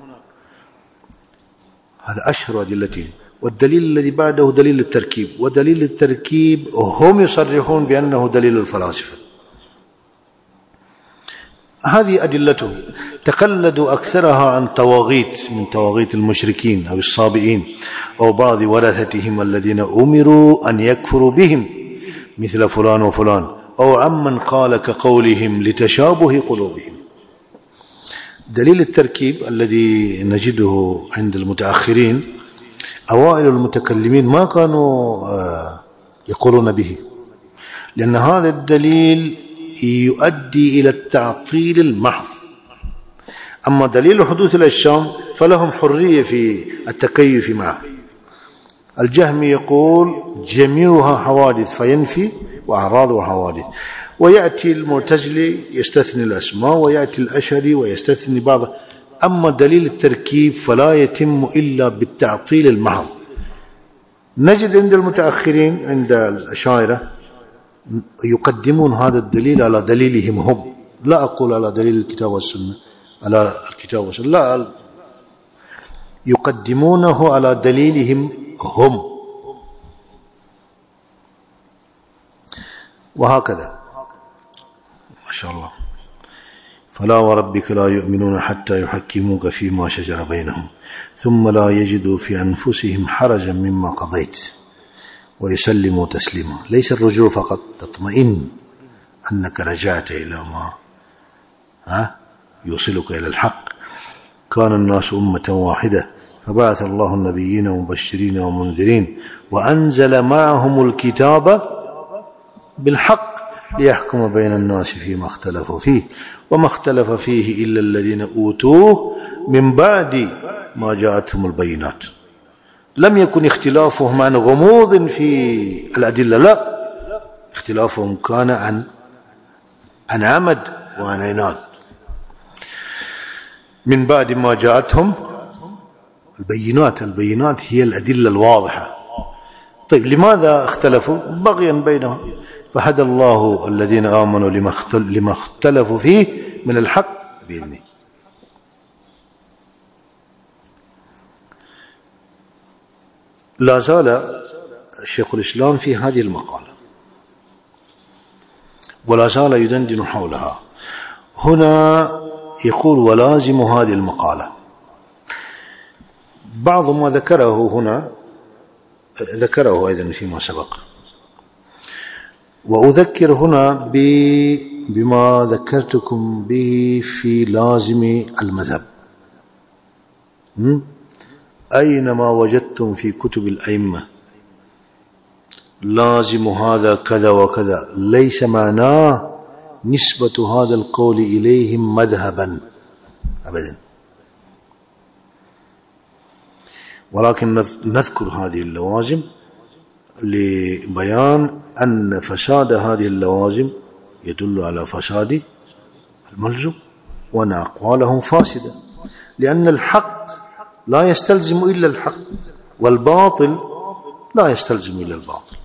هذا أشهر أدلتين. والدليل الذي بعده دليل التركيب، ودليل التركيب هم يصرحون بأنه دليل الفلاسفة. هذه أدلتهم. تقلدوا أكثرها عن طواغيت من طواغيت المشركين أو الصابئين أو بعض ورثتهم الذين أمروا أن يكفروا بهم مثل فلان وفلان، أو عمن قال كقولهم لتشابه قلوبهم. دليل التركيب الذي نجده عند المتأخرين، أوائل المتكلمين ما كانوا يقولون به، لأن هذا الدليل يؤدي إلى التعطيل المحض. أما دليل حدوث الأجسام فلهم حرية في التكيف معه. الجهمي يقول جميعها حوادث فينفي وأعراض وحوادث، ويأتي المعتزلي يستثني الأسماء، ويأتي الأشعري ويستثني بعض. أما دليل التركيب فلا يتم إلا بالتعطيل المحض. نجد عند المتأخرين عند الأشاعرة يقدمون هذا الدليل على دليلهم هم، لا أقول على دليل الكتاب والسنة، على الكتاب والسنة لا، يقدمونه على دليلهم هم، وهكذا ما شاء الله. فلا وربك لا يؤمنون حتى يحكموك فيما شجر بينهم ثم لا يجدوا في أنفسهم حرجا مما قضيت ويسلموا تسليما. ليس الرجوع فقط، تطمئن أنك رجعت إلى ما يوصلك إلى الحق. كان الناس أمة واحدة فبعث الله النبيين مبشرين ومنذرين وأنزل معهم الكتاب بالحق ليحكم بين الناس فيما اختلفوا فيه وما اختلف فيه إلا الذين أوتوه من بعد ما جاءتهم البينات. لم يكن اختلافهم عن غموض في الأدلة، لا، اختلافهم كان عن عمد وعن عناد. من بعد ما جاءتهم البينات هي الأدلة الواضحة. طيب لماذا اختلفوا؟ بغيا بينهم، فهدى الله الذين آمنوا لما اختلفوا فيه من الحق بإذنه. لا زال شيخ الإسلام في هذه المقالة ولا زال يدندن حولها. هنا يقول ولازم هذه المقالة. بعض ما ذكره هنا ذكره أيضا فيما سبق، وأذكر هنا بما ذكرتكم به في لازم المذهب. أينما وجدتم في كتب الأئمة لازم هذا كذا وكذا، ليس معناه نسبة هذا القول إليهم مذهبا أبدا، ولكن نذكر هذه اللوازم لبيان أن فساد هذه اللوازم يدل على فساد الملزوم، وأن أقوالهم فاسدة، لأن الحق لا يستلزم إلا الحق، والباطل لا يستلزم إلا الباطل.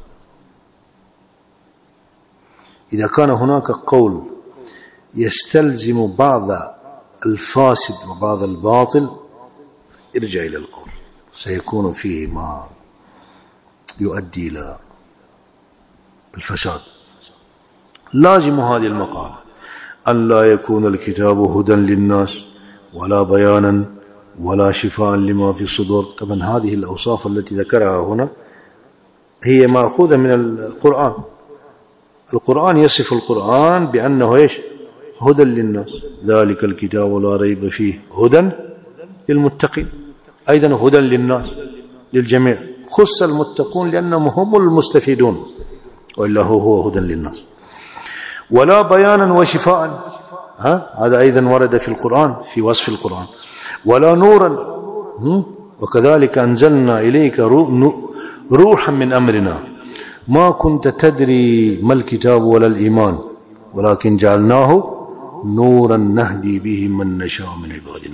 إذا كان هناك قول يستلزم بعض الفاسد وبعض الباطل، ارجع إلى القول، سيكون فيه ما يؤدي إلى الفساد. لازم هذه المقالة أن لا يكون الكتاب هدى للناس ولا بيانا ولا شفاء لما في الصدور. طبعا هذه الأوصاف التي ذكرها هنا هي مأخوذة من القرآن. القرآن يصف القرآن بأنه إيش؟ هدى للناس، ذلك الكتاب لا ريب فيه هدى للمتقين، أيضا هدى للناس للجميع، خص المتقون لأنهم هم المستفيدون، وإلا هو هدى للناس. ولا بيانا وشفاء، هذا أيضا ورد في القرآن في وصف القرآن. ولا نورا، وكذلك أنزلنا إليك روحا من أمرنا ما كنت تدري ما الكتاب ولا الإيمان ولكن جعلناه نورا نهدي به من نشاء من عبادنا.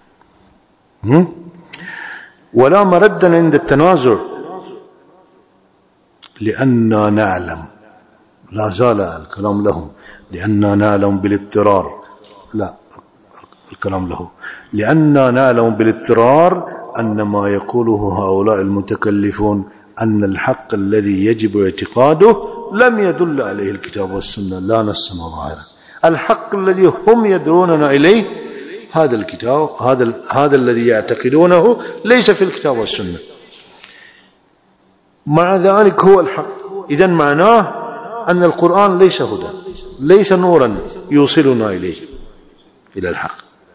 ولا مردا عند التنازع، لأننا نعلم، لا زال الكلام لهم، لأننا نعلم بالاضطرار، لا الكلام له، لأننا نعلم بالاضطرار أن ما يقوله هؤلاء المتكلفون أن الحق الذي يجب اعتقاده لم يدل عليه الكتاب والسنة لا نصا ظاهرا. الحق الذي هم يدعوننا إليه هذا الكتاب، هذا الذي يعتقدونه ليس في الكتاب والسنة، مع ذلك هو الحق. إذن معناه أن القرآن ليس هدى، ليس نورا يوصلنا إليه إلى الحق،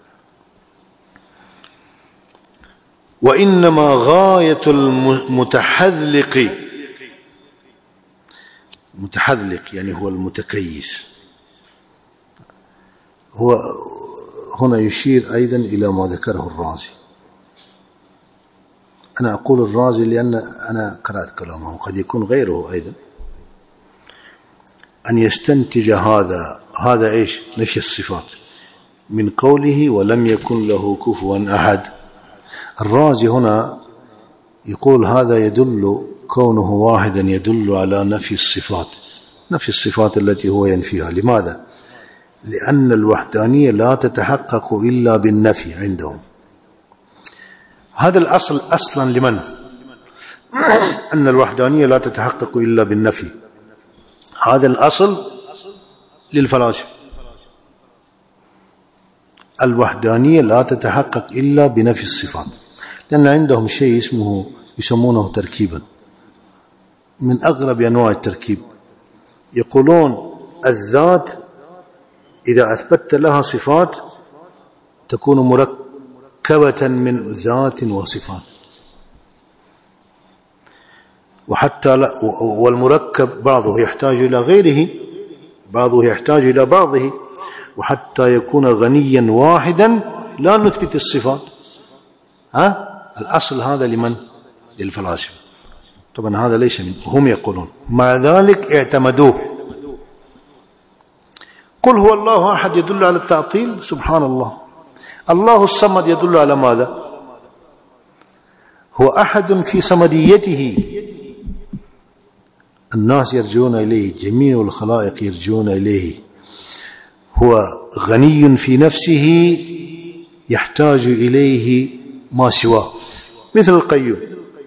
وإنما غاية المتحذلق، متحذلق يعني هو المتكيس. هو هنا يشير أيضا إلى ما ذكره الرازي. أنا أقول الرازي لأن أنا قرأت كلامه، قد يكون غيره أيضا، أن يستنتج هذا إيش؟ نفي الصفات من قوله ولم يكن له كفوا أحد. الرازي هنا يقول هذا يدل، كونه واحدا يدل على نفي الصفات، نفي الصفات التي هو ينفيها. لماذا؟ لأن الوحدانية لا تتحقق إلا بالنفي عندهم. هذا الأصل أصلا لمن؟ أن الوحدانية لا تتحقق إلا بالنفي، هذا الأصل للفلاسفة. الوحدانية لا تتحقق إلا بنفي الصفات، لأن عندهم شيء اسمه يسمونه تركيبا، من أغرب أنواع التركيب. يقولون الذات إذا أثبتت لها صفات تكون مركبة من ذات وصفات، وحتى لا، والمركب بعضه يحتاج إلى غيره، بعضه يحتاج إلى بعضه، وحتى يكون غنيا واحدا لا نثبت الصفات. الأصل هذا لمن؟ للفلاسفة. طبعا هذا ليس من هم يقولون، مع ذلك اعتمدوه. قل هو الله أحد يدل على التعطيل، سبحان الله. الله الصمد يدل على ماذا؟ هو أحد في صمديته، الناس يرجون إليه، جميع الخلائق يرجون إليه. هو غني في نفسه يحتاج إليه ما سواه، مثل القيوم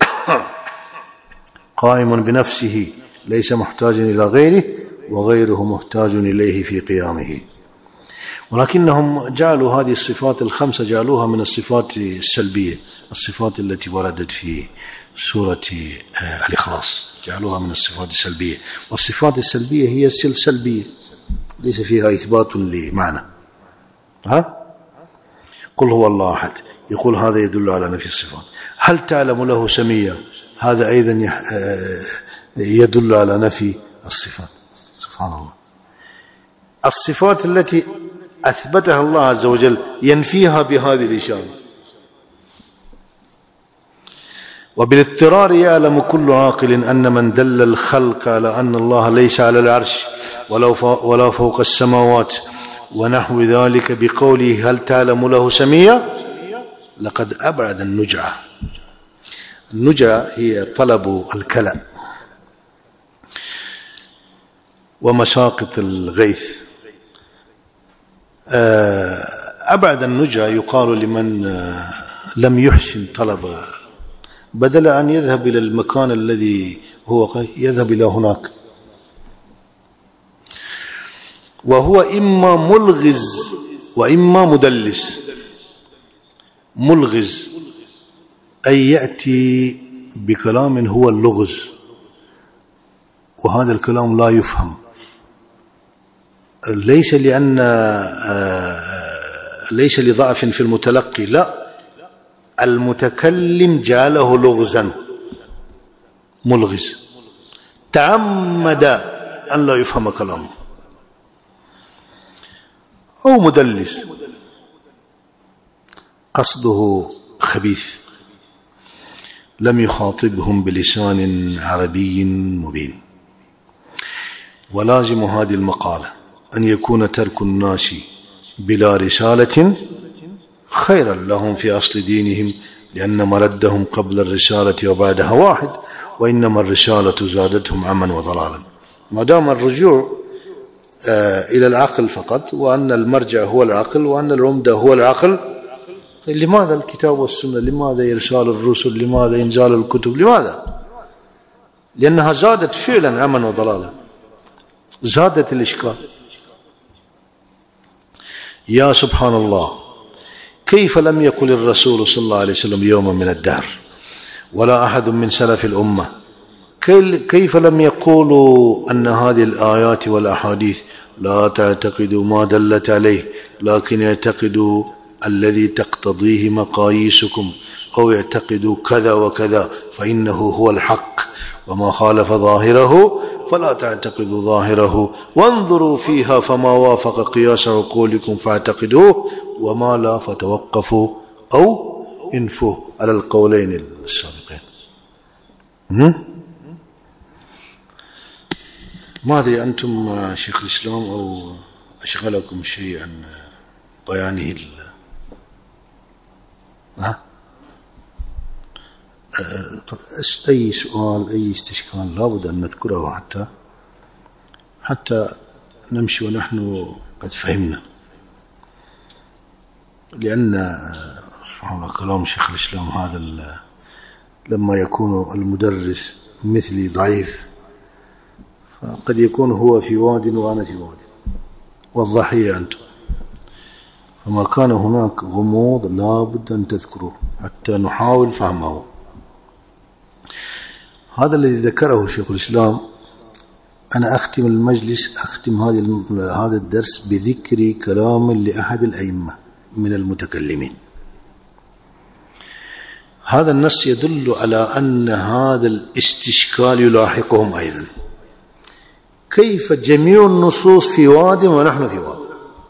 قائم بنفسه ليس محتاجا إلى غيره، وغيره محتاج إليه في قيامه. ولكنهم جعلوا هذه الصفات الخمسة جعلوها من الصفات السلبية، الصفات التي وردت في سورة الإخلاص جعلوها من الصفات السلبية، والصفات السلبية هي سلبية ليس فيها إثبات لمعنى. قل هو الله أحد، يقول هذا يدل على نفي الصفات. هل تعلم له سميا؟ هذا أيضا يدل على نفي الصفات. سبحان الله. الصفات التي أثبتها الله عز وجل ينفيها بهذه الإشارة. وبالاضطرار يعلم كل عاقل أن من دل الخلق على أن الله ليس على العرش ولا فوق السماوات ونحو ذلك بقوله هل تعلم له سميا لقد أبعد النجعة. النجعة هي طلب الكلأ ومساقط الغيث. أبعد النجعة يقال لمن لم يحسن طلب، بدل أن يذهب إلى المكان الذي هو يذهب إلى هناك. وهو إما ملغز وإما مدلس. ملغز أي يأتي بكلام هو اللغز، وهذا الكلام لا يفهم، ليس لضعف في المتلقي، لا، المتكلم جعله لغزا. ملغز تعمد أن لا يفهم كلامه. أو مدلس قصده خبيث لم يخاطبهم بلسان عربي مبين. ولازم هذه المقالة أن يكون ترك الناس بلا رسالة خيرا لهم في أصل دينهم، لأن مردهم قبل الرسالة وبعدها واحد، وإنما الرسالة زادتهم عما وضلالا. ما دام الرجوع إلى العقل فقط، وأن المرجع هو العقل، وأن العمدة هو العقل، لماذا الكتاب والسنة؟ لماذا إرسال الرسل؟ لماذا إنزال الكتب؟ لماذا؟ لأنها زادت فعلا عما وضلالا، زادت الإشكال. يا سبحان الله، كيف لم يقل الرسول صلى الله عليه وسلم يوما من الدهر ولا أحد من سلف الأمة، كيف لم يقولوا أن هذه الآيات والأحاديث لا تعتقدوا ما دلت عليه، لكن اعتقدوا الذي تقتضيه مقاييسكم، أو اعتقدوا كذا وكذا فإنه هو الحق، وما خالف ظاهره فلا تعتقدوا ظاهره، وانظروا فيها فما وافق قياس عقولكم فاعتقدوه، وما لا فتوقفوا أو انفوا على القولين السابقين. ما أدري أنتم شيخ الإسلام أو أشغلكم شيء عن بيانه أي سؤال أي استشكال لابد أن نذكره حتى نمشي ونحن قد فهمنا. لأن سبحان الله كلام شيخ الإسلام هذا لما يكون المدرس مثلي ضعيف، فقد يكون هو في واد وأنا في واد، والضحية أنتم، فما كان هناك غموض لابد أن تذكروه حتى نحاول فهمه. هذا الذي ذكره شيخ الإسلام. أنا أختم المجلس، أختم هذا الدرس بذكر كلام لأحد الأئمة من المتكلمين. هذا النص يدل على أن هذا الاستشكال يلاحقهم أيضا. كيف جميع النصوص في واد ونحن في واد؟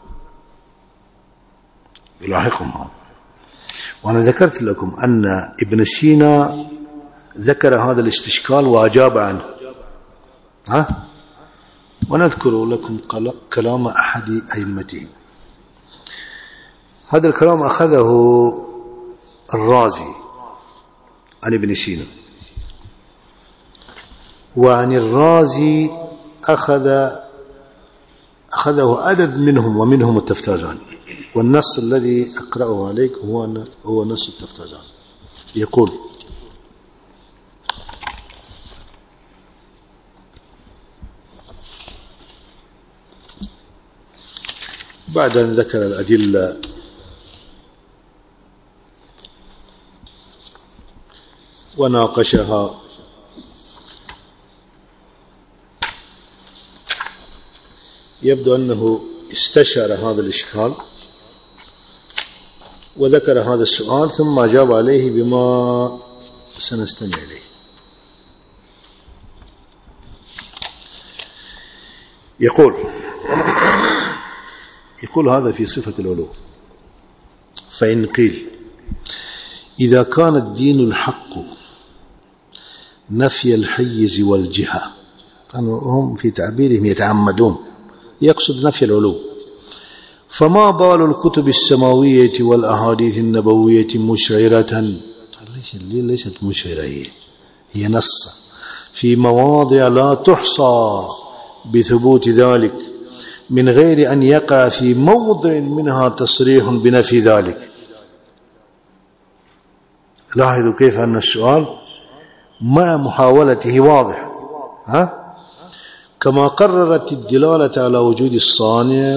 يلاحقهم هذا. وأنا ذكرت لكم أن ابن سينا ذكر هذا الاستشكال وأجاب عنه. ونذكر لكم كلام أحد أئمتهم. هذا الكلام أخذه الرازي عن ابن سينا، وعن الرازي أخذه عدد منهم، ومنهم التفتازاني. والنص الذي أقرأه عليك هو نص التفتازاني. يقول: بعد أن ذكر الأدلة وناقشها يبدو أنه استشعر هذا الإشكال وذكر هذا السؤال، ثم أجاب عليه بما سنستمع إليه. يقول هذا في صفة العلو: فإن قيل إذا كان الدين الحق نفي الحيز والجهة، كانوا هم في تعبيرهم يتعمدون، يقصد نفي العلو. فما بال الكتب السماوية والأحاديث النبوية مشعرة، ليست مشعرة، هي نص في مواضع لا تحصى بثبوت ذلك، من غير أن يقع في موضع منها تصريح بنفي ذلك. لاحظوا كيف أن السؤال مع محاولته واضح، كما قررت الدلالة على وجود الصانع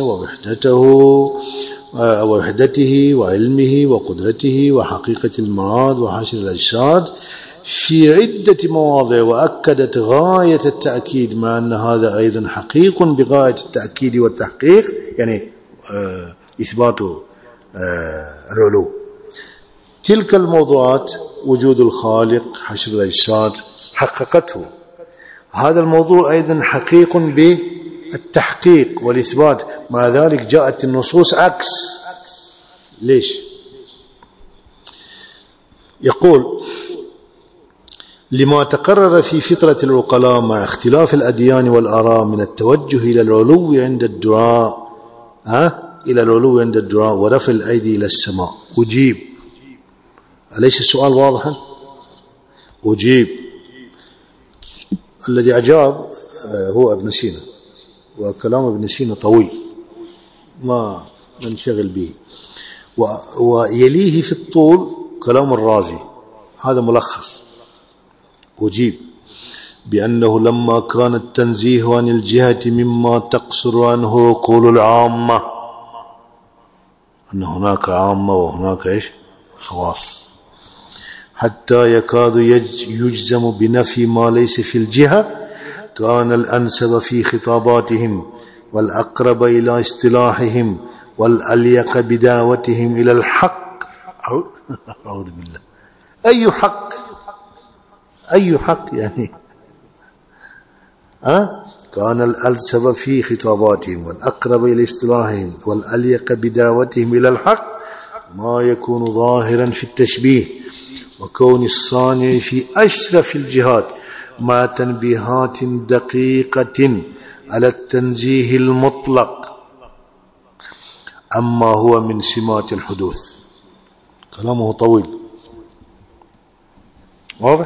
ووحدته وعلمه وقدرته وحقيقة المراد وحشر الأجساد في عدة مواضع، وأكدت غاية التأكيد، مع أن هذا أيضا حقيق بغاية التأكيد والتحقيق، يعني إثبات العلو. تلك الموضوعات وجود الخالق، حشر الأجساد، حققته. هذا الموضوع أيضا حقيق بالتحقيق والإثبات، مع ذلك جاءت النصوص عكس. ليش؟ يقول: لما تقرر في فطرة العقلاء مع اختلاف الأديان والآراء من التوجه إلى العلو عند الدعاء ورفع الأيدي إلى السماء. أجيب. أليس السؤال واضحا؟ أجيب. الذي أجاب هو ابن سينا، وكلام ابن سينا طويل ما ننشغل به، ويليه في الطول كلام الرازي، هذا ملخص. أجيب بأنه لما كان التنزيه عن الجهة مما تقصر عنه عقول العامة، أن هناك عامة وهناك خواص، حتى يكاد يجزم بنفي ما ليس في الجهة، كان الأنسب في خطاباتهم والأقرب إلى اصطلاحهم والأليق بدعوتهم إلى الحق. أعوذ بالله. أي حق؟ أي حق يعني؟ كان الأنسب في خطاباتهم والأقرب إلى اصطلاحهم والأليق بدعوتهم إلى الحق ما يكون ظاهرا في التشبيه وكون الصانع في أشرف الجهات، مع تنبيهات دقيقة على التنزيه المطلق أما هو من سمات الحدوث. كلامه طويل، واضح؟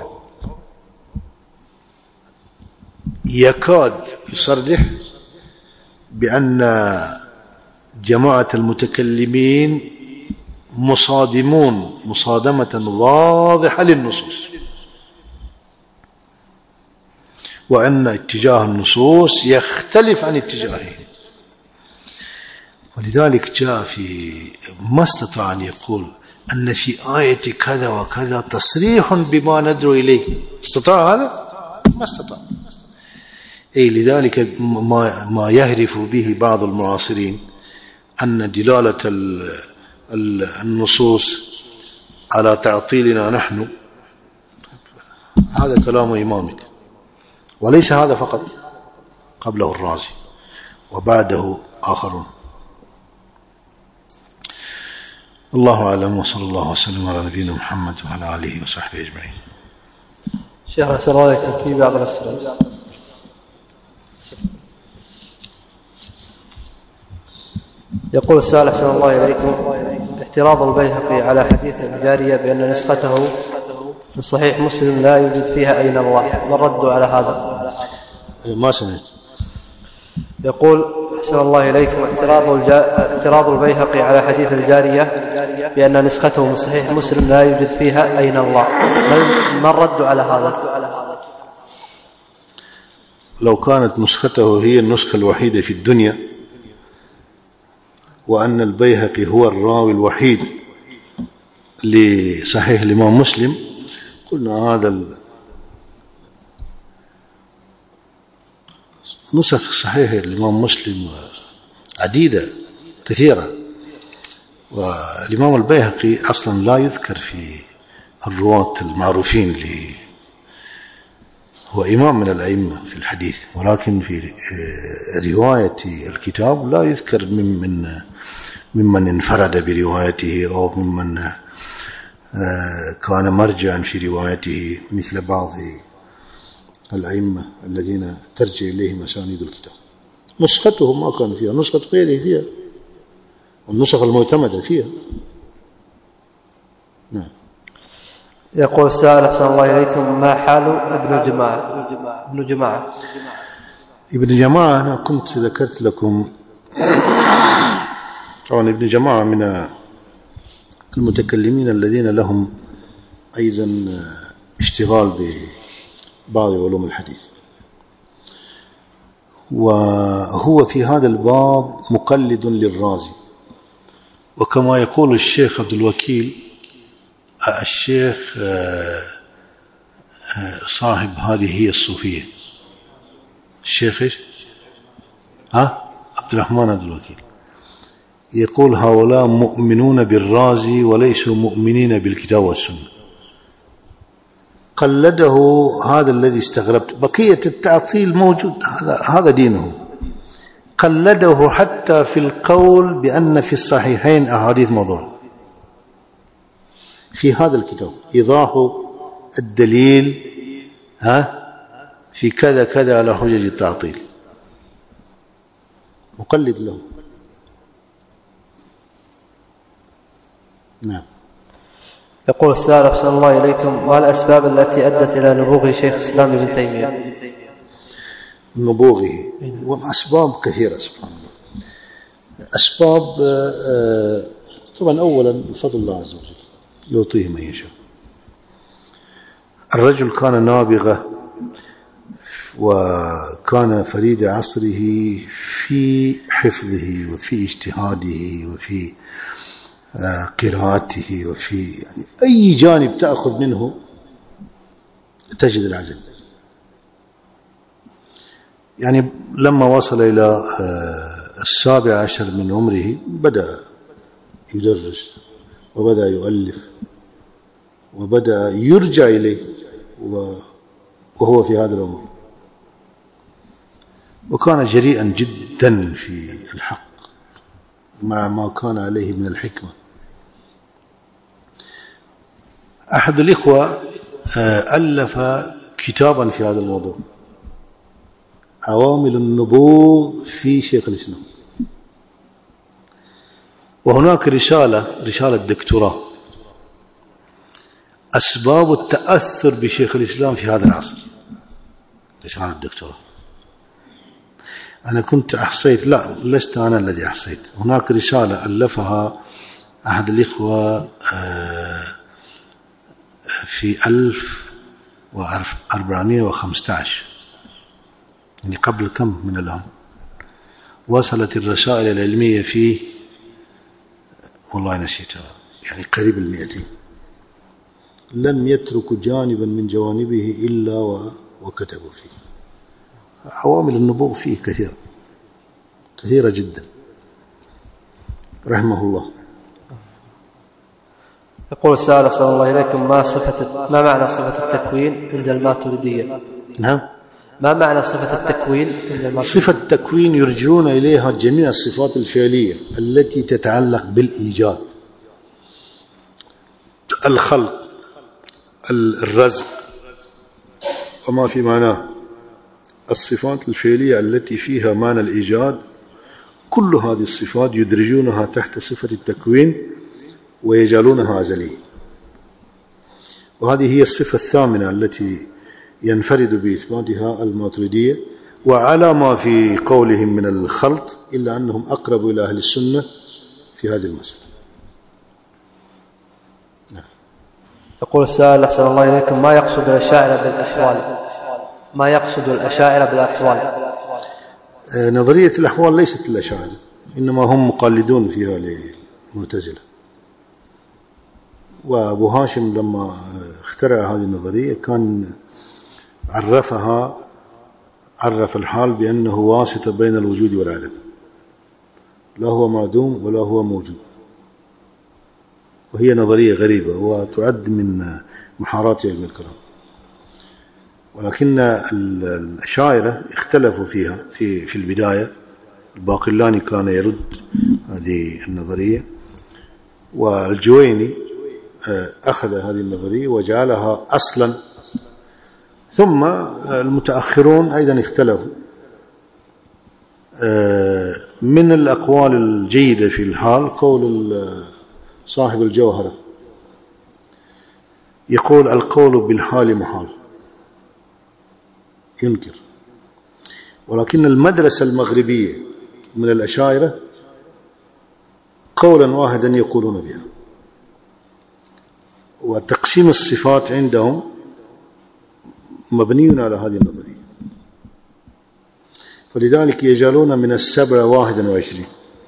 يكاد يصرح بأن جماعة المتكلمين مصادمون مصادمة واضحة للنصوص، وأن اتجاه النصوص يختلف عن اتجاههم، ولذلك جاء في ما استطاع أن يقول أن في آية كذا وكذا تصريح بما ندعو إليه. استطاع هذا؟ ما استطاع. لذلك ما يهرف به بعض المعاصرين أن دلالة النصوص على تعطيلنا نحن، هذا كلام إمامك، وليس هذا فقط، قبله الرازي وبعده آخرون. الله أعلم، وصلى الله وسلم على نبينا محمد وعلى آله وصحبه أجمعين. شيخ أحسن الله عليكم، في بعض الأسئلة يقول السائل أحسن الله إليكم: اعتراض البيهقي على حديث الجارية بأن نسخته من صحيح مسلم لا يوجد فيها أين الله، ما الرد على هذا؟ ما سمعت. يقول أحسن الله إليكم: اعتراض البيهقي على حديث الجارية بأن نسخته من صحيح مسلم لا يوجد فيها أين الله، ما الرد على هذا؟ لو كانت نسخته هي النسخة الوحيدة في الدنيا، وأن البيهقي هو الراوي الوحيد لصحيح الإمام مسلم، قلنا هذا نسخ صحيح الإمام مسلم عديدة كثيرة، والإمام البيهقي أصلا لا يذكر في الرواة المعروفين هو إمام من الأئمة في الحديث، ولكن في رواية الكتاب لا يذكر ممن انفرد بروايته أو ممن كان مرجعا في روايته، مثل بعض الأئمة الذين ترجع إليهم أسانيد الكتاب. نسختهم ما كان فيها، نسخة غيره فيها، والنسخ المعتمدة فيها. نعم. يقول السائل أحسن الله إليكم: ما حال ابن جماعة؟ ابن جماعة أنا كنت ذكرت لكم طبعا ابن جماعة من المتكلمين الذين لهم أيضا اشتغال ببعض علوم الحديث، وهو في هذا الباب مقلد للرازي. وكما يقول الشيخ عبد الوكيل الشيخ صاحب هذه هي الصوفية، الشيخ إيش؟ عبد الرحمن عبد الوكيل، يقول: هؤلاء مؤمنون بالرازي وليسوا مؤمنين بالكتاب والسنة. قلده هذا الذي استغربت. بقية التعطيل موجود، هذا دينه. قلده حتى في القول بأن في الصحيحين أحاديث موضوع. في هذا الكتاب إيضاح الدليل في كذا كذا على حجج التعطيل، مقلد له. نعم. يقول السائل أحسن الله إليكم: ما الأسباب التي أدت إلى نبوغ شيخ الإسلام ابن تيمية؟ نبوغه وأسباب كثيرة سبحان الله. أسباب طبعا أولا فضل الله عز وجل يعطيه من يشاء. الرجل كان نابغة وكان فريد عصره في حفظه وفي اجتهاده وفي قراءته وفي يعني أي جانب تأخذ منه تجد العجب. يعني لما وصل إلى 17 من عمره بدأ يدرس وبدأ يؤلف وبدأ يرجع إليه وهو في هذا العمر، وكان جريئا جدا في الحق مع ما كان عليه من الحكمة. أحد الإخوة ألف كتابا في هذا الموضوع، عوامل النبوغ في شيخ الإسلام، وهناك رسالة دكتوراه أسباب التأثر بشيخ الإسلام في هذا العصر، رسالة الدكتوراه. أنا كنت أحصيت، لا لست أنا الذي أحصيت، هناك رسالة ألفها أحد الإخوة في 1415، يعني قبل كم من الآن. وصلت الرسائل العلمية فيه والله نسيتها، يعني قريب 200. لم يتركوا جانبا من جوانبه إلا وكتبوا فيه. عوامل النبوغ فيه كثيرة جدا رحمه الله. يقول السائل أحسن الله إليكم: ما معنى صفة التكوين عند الماتريدية؟ نعم. ما معنى صفة التكوين عند الماتريدية؟ صفة التكوين يرجعون إليها جميع الصفات الفعلية التي تتعلق بالإيجاد، الخلق، الرزق وما في معناه. الصفات الفعلية التي فيها معنى الإيجاد، كل هذه الصفات يدرجونها تحت صفة التكوين ويجعلونها أزلية. وهذه هي الصفة الثامنة التي ينفرد بإثباتها الماتريدية، وعلى ما في قولهم من الخلط، إلا أنهم أقرب إلى أهل السنة في هذه المسألة. يقول السائل أحسن الله إليكم: ما يقصد الأشاعرة بالأحوال؟ نظرية الأحوال ليست للأشاعرة، إنما هم مقلدون فيها للمعتزلة. وأبو هاشم لما اخترع هذه النظرية كان عرف الحال بأنه واسطة بين الوجود والعدم، لا هو معدوم ولا هو موجود. وهي نظرية غريبة وتعد من محارات علم الكلام، ولكن الأشاعرة اختلفوا فيها في البداية. الباقلاني كان يرد هذه النظرية، والجويني أخذ هذه النظرية وجعلها أصلا ثم المتأخرون أيضا اختلفوا. من الأقوال الجيدة في الحال قول صاحب الجوهرة، يقول القول بالحال محال، ينكر. ولكن المدرسة المغربية من الأشاعرة قولا واحدا يقولون بها، وتقسيم الصفات عندهم مبني على هذه النظرية، فلذلك يجعلون من 21.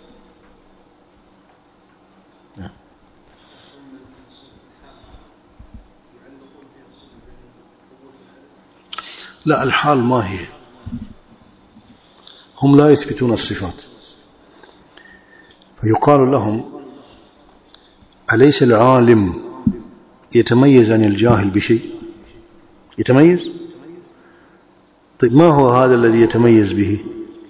لا، الحال ما هي، هم لا يثبتون الصفات، فيقال لهم أليس العالم يتميز عن الجاهل بشيء؟ يتميز؟ طيب ما هو هذا الذي يتميز به؟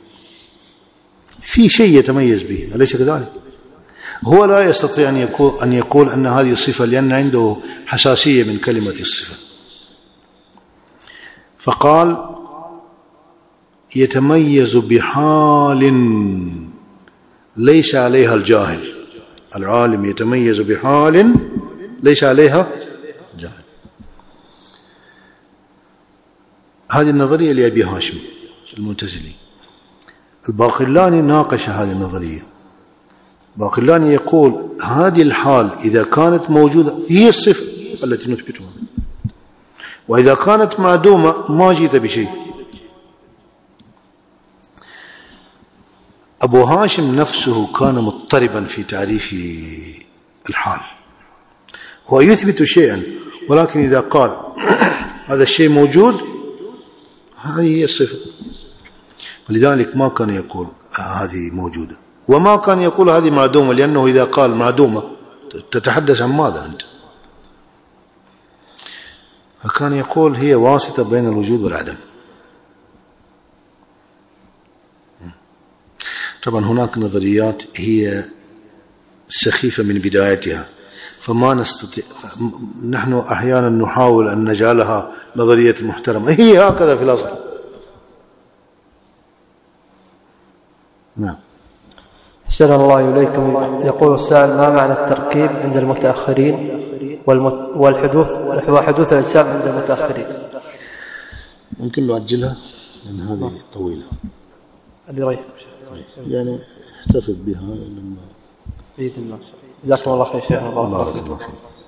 في شيء يتميز به، أليس كذلك؟ هو لا يستطيع أن يقول أن هذه الصفة، لأن عنده حساسية من كلمة الصفة، فقال يتميز بحال ليس عليها الجاهل. العالم يتميز بحال ليس عليها جاهل. هذه النظرية لأبي هاشم المعتزلي. الباقلاني ناقش هذه النظرية. الباقلاني يقول هذه الحال إذا كانت موجودة هي الصفة التي نثبتها، وإذا كانت معدومة ما جئت بشيء. أبو هاشم نفسه كان مضطربا في تعريف الحال، هو يثبت شيئا، ولكن إذا قال هذا الشيء موجود هذه هي الصفة، ولذلك ما كان يقول هذه موجودة، وما كان يقول هذه معدومة، لأنه إذا قال معدومة تتحدث عن ماذا أنت؟ فكان يقول هي واسطة بين الوجود والعدم. طبعا هناك نظريات هي سخيفة من بدايتها، فما نستطيع، نحن أحيانا نحاول أن نجعلها نظرية محترمة، هي هكذا في الأصل. نعم. أحسن الله إليكم. يقول السائل ما معنى التركيب عند المتأخرين وحدوث الأجسام عند المتأخرين؟ ممكن نؤجلها لأن هذه طويلة. اللي رأيك يعني احتفظ بها لما بإذن الله. جزاكم الله خير شيخنا. بارك الله فيك.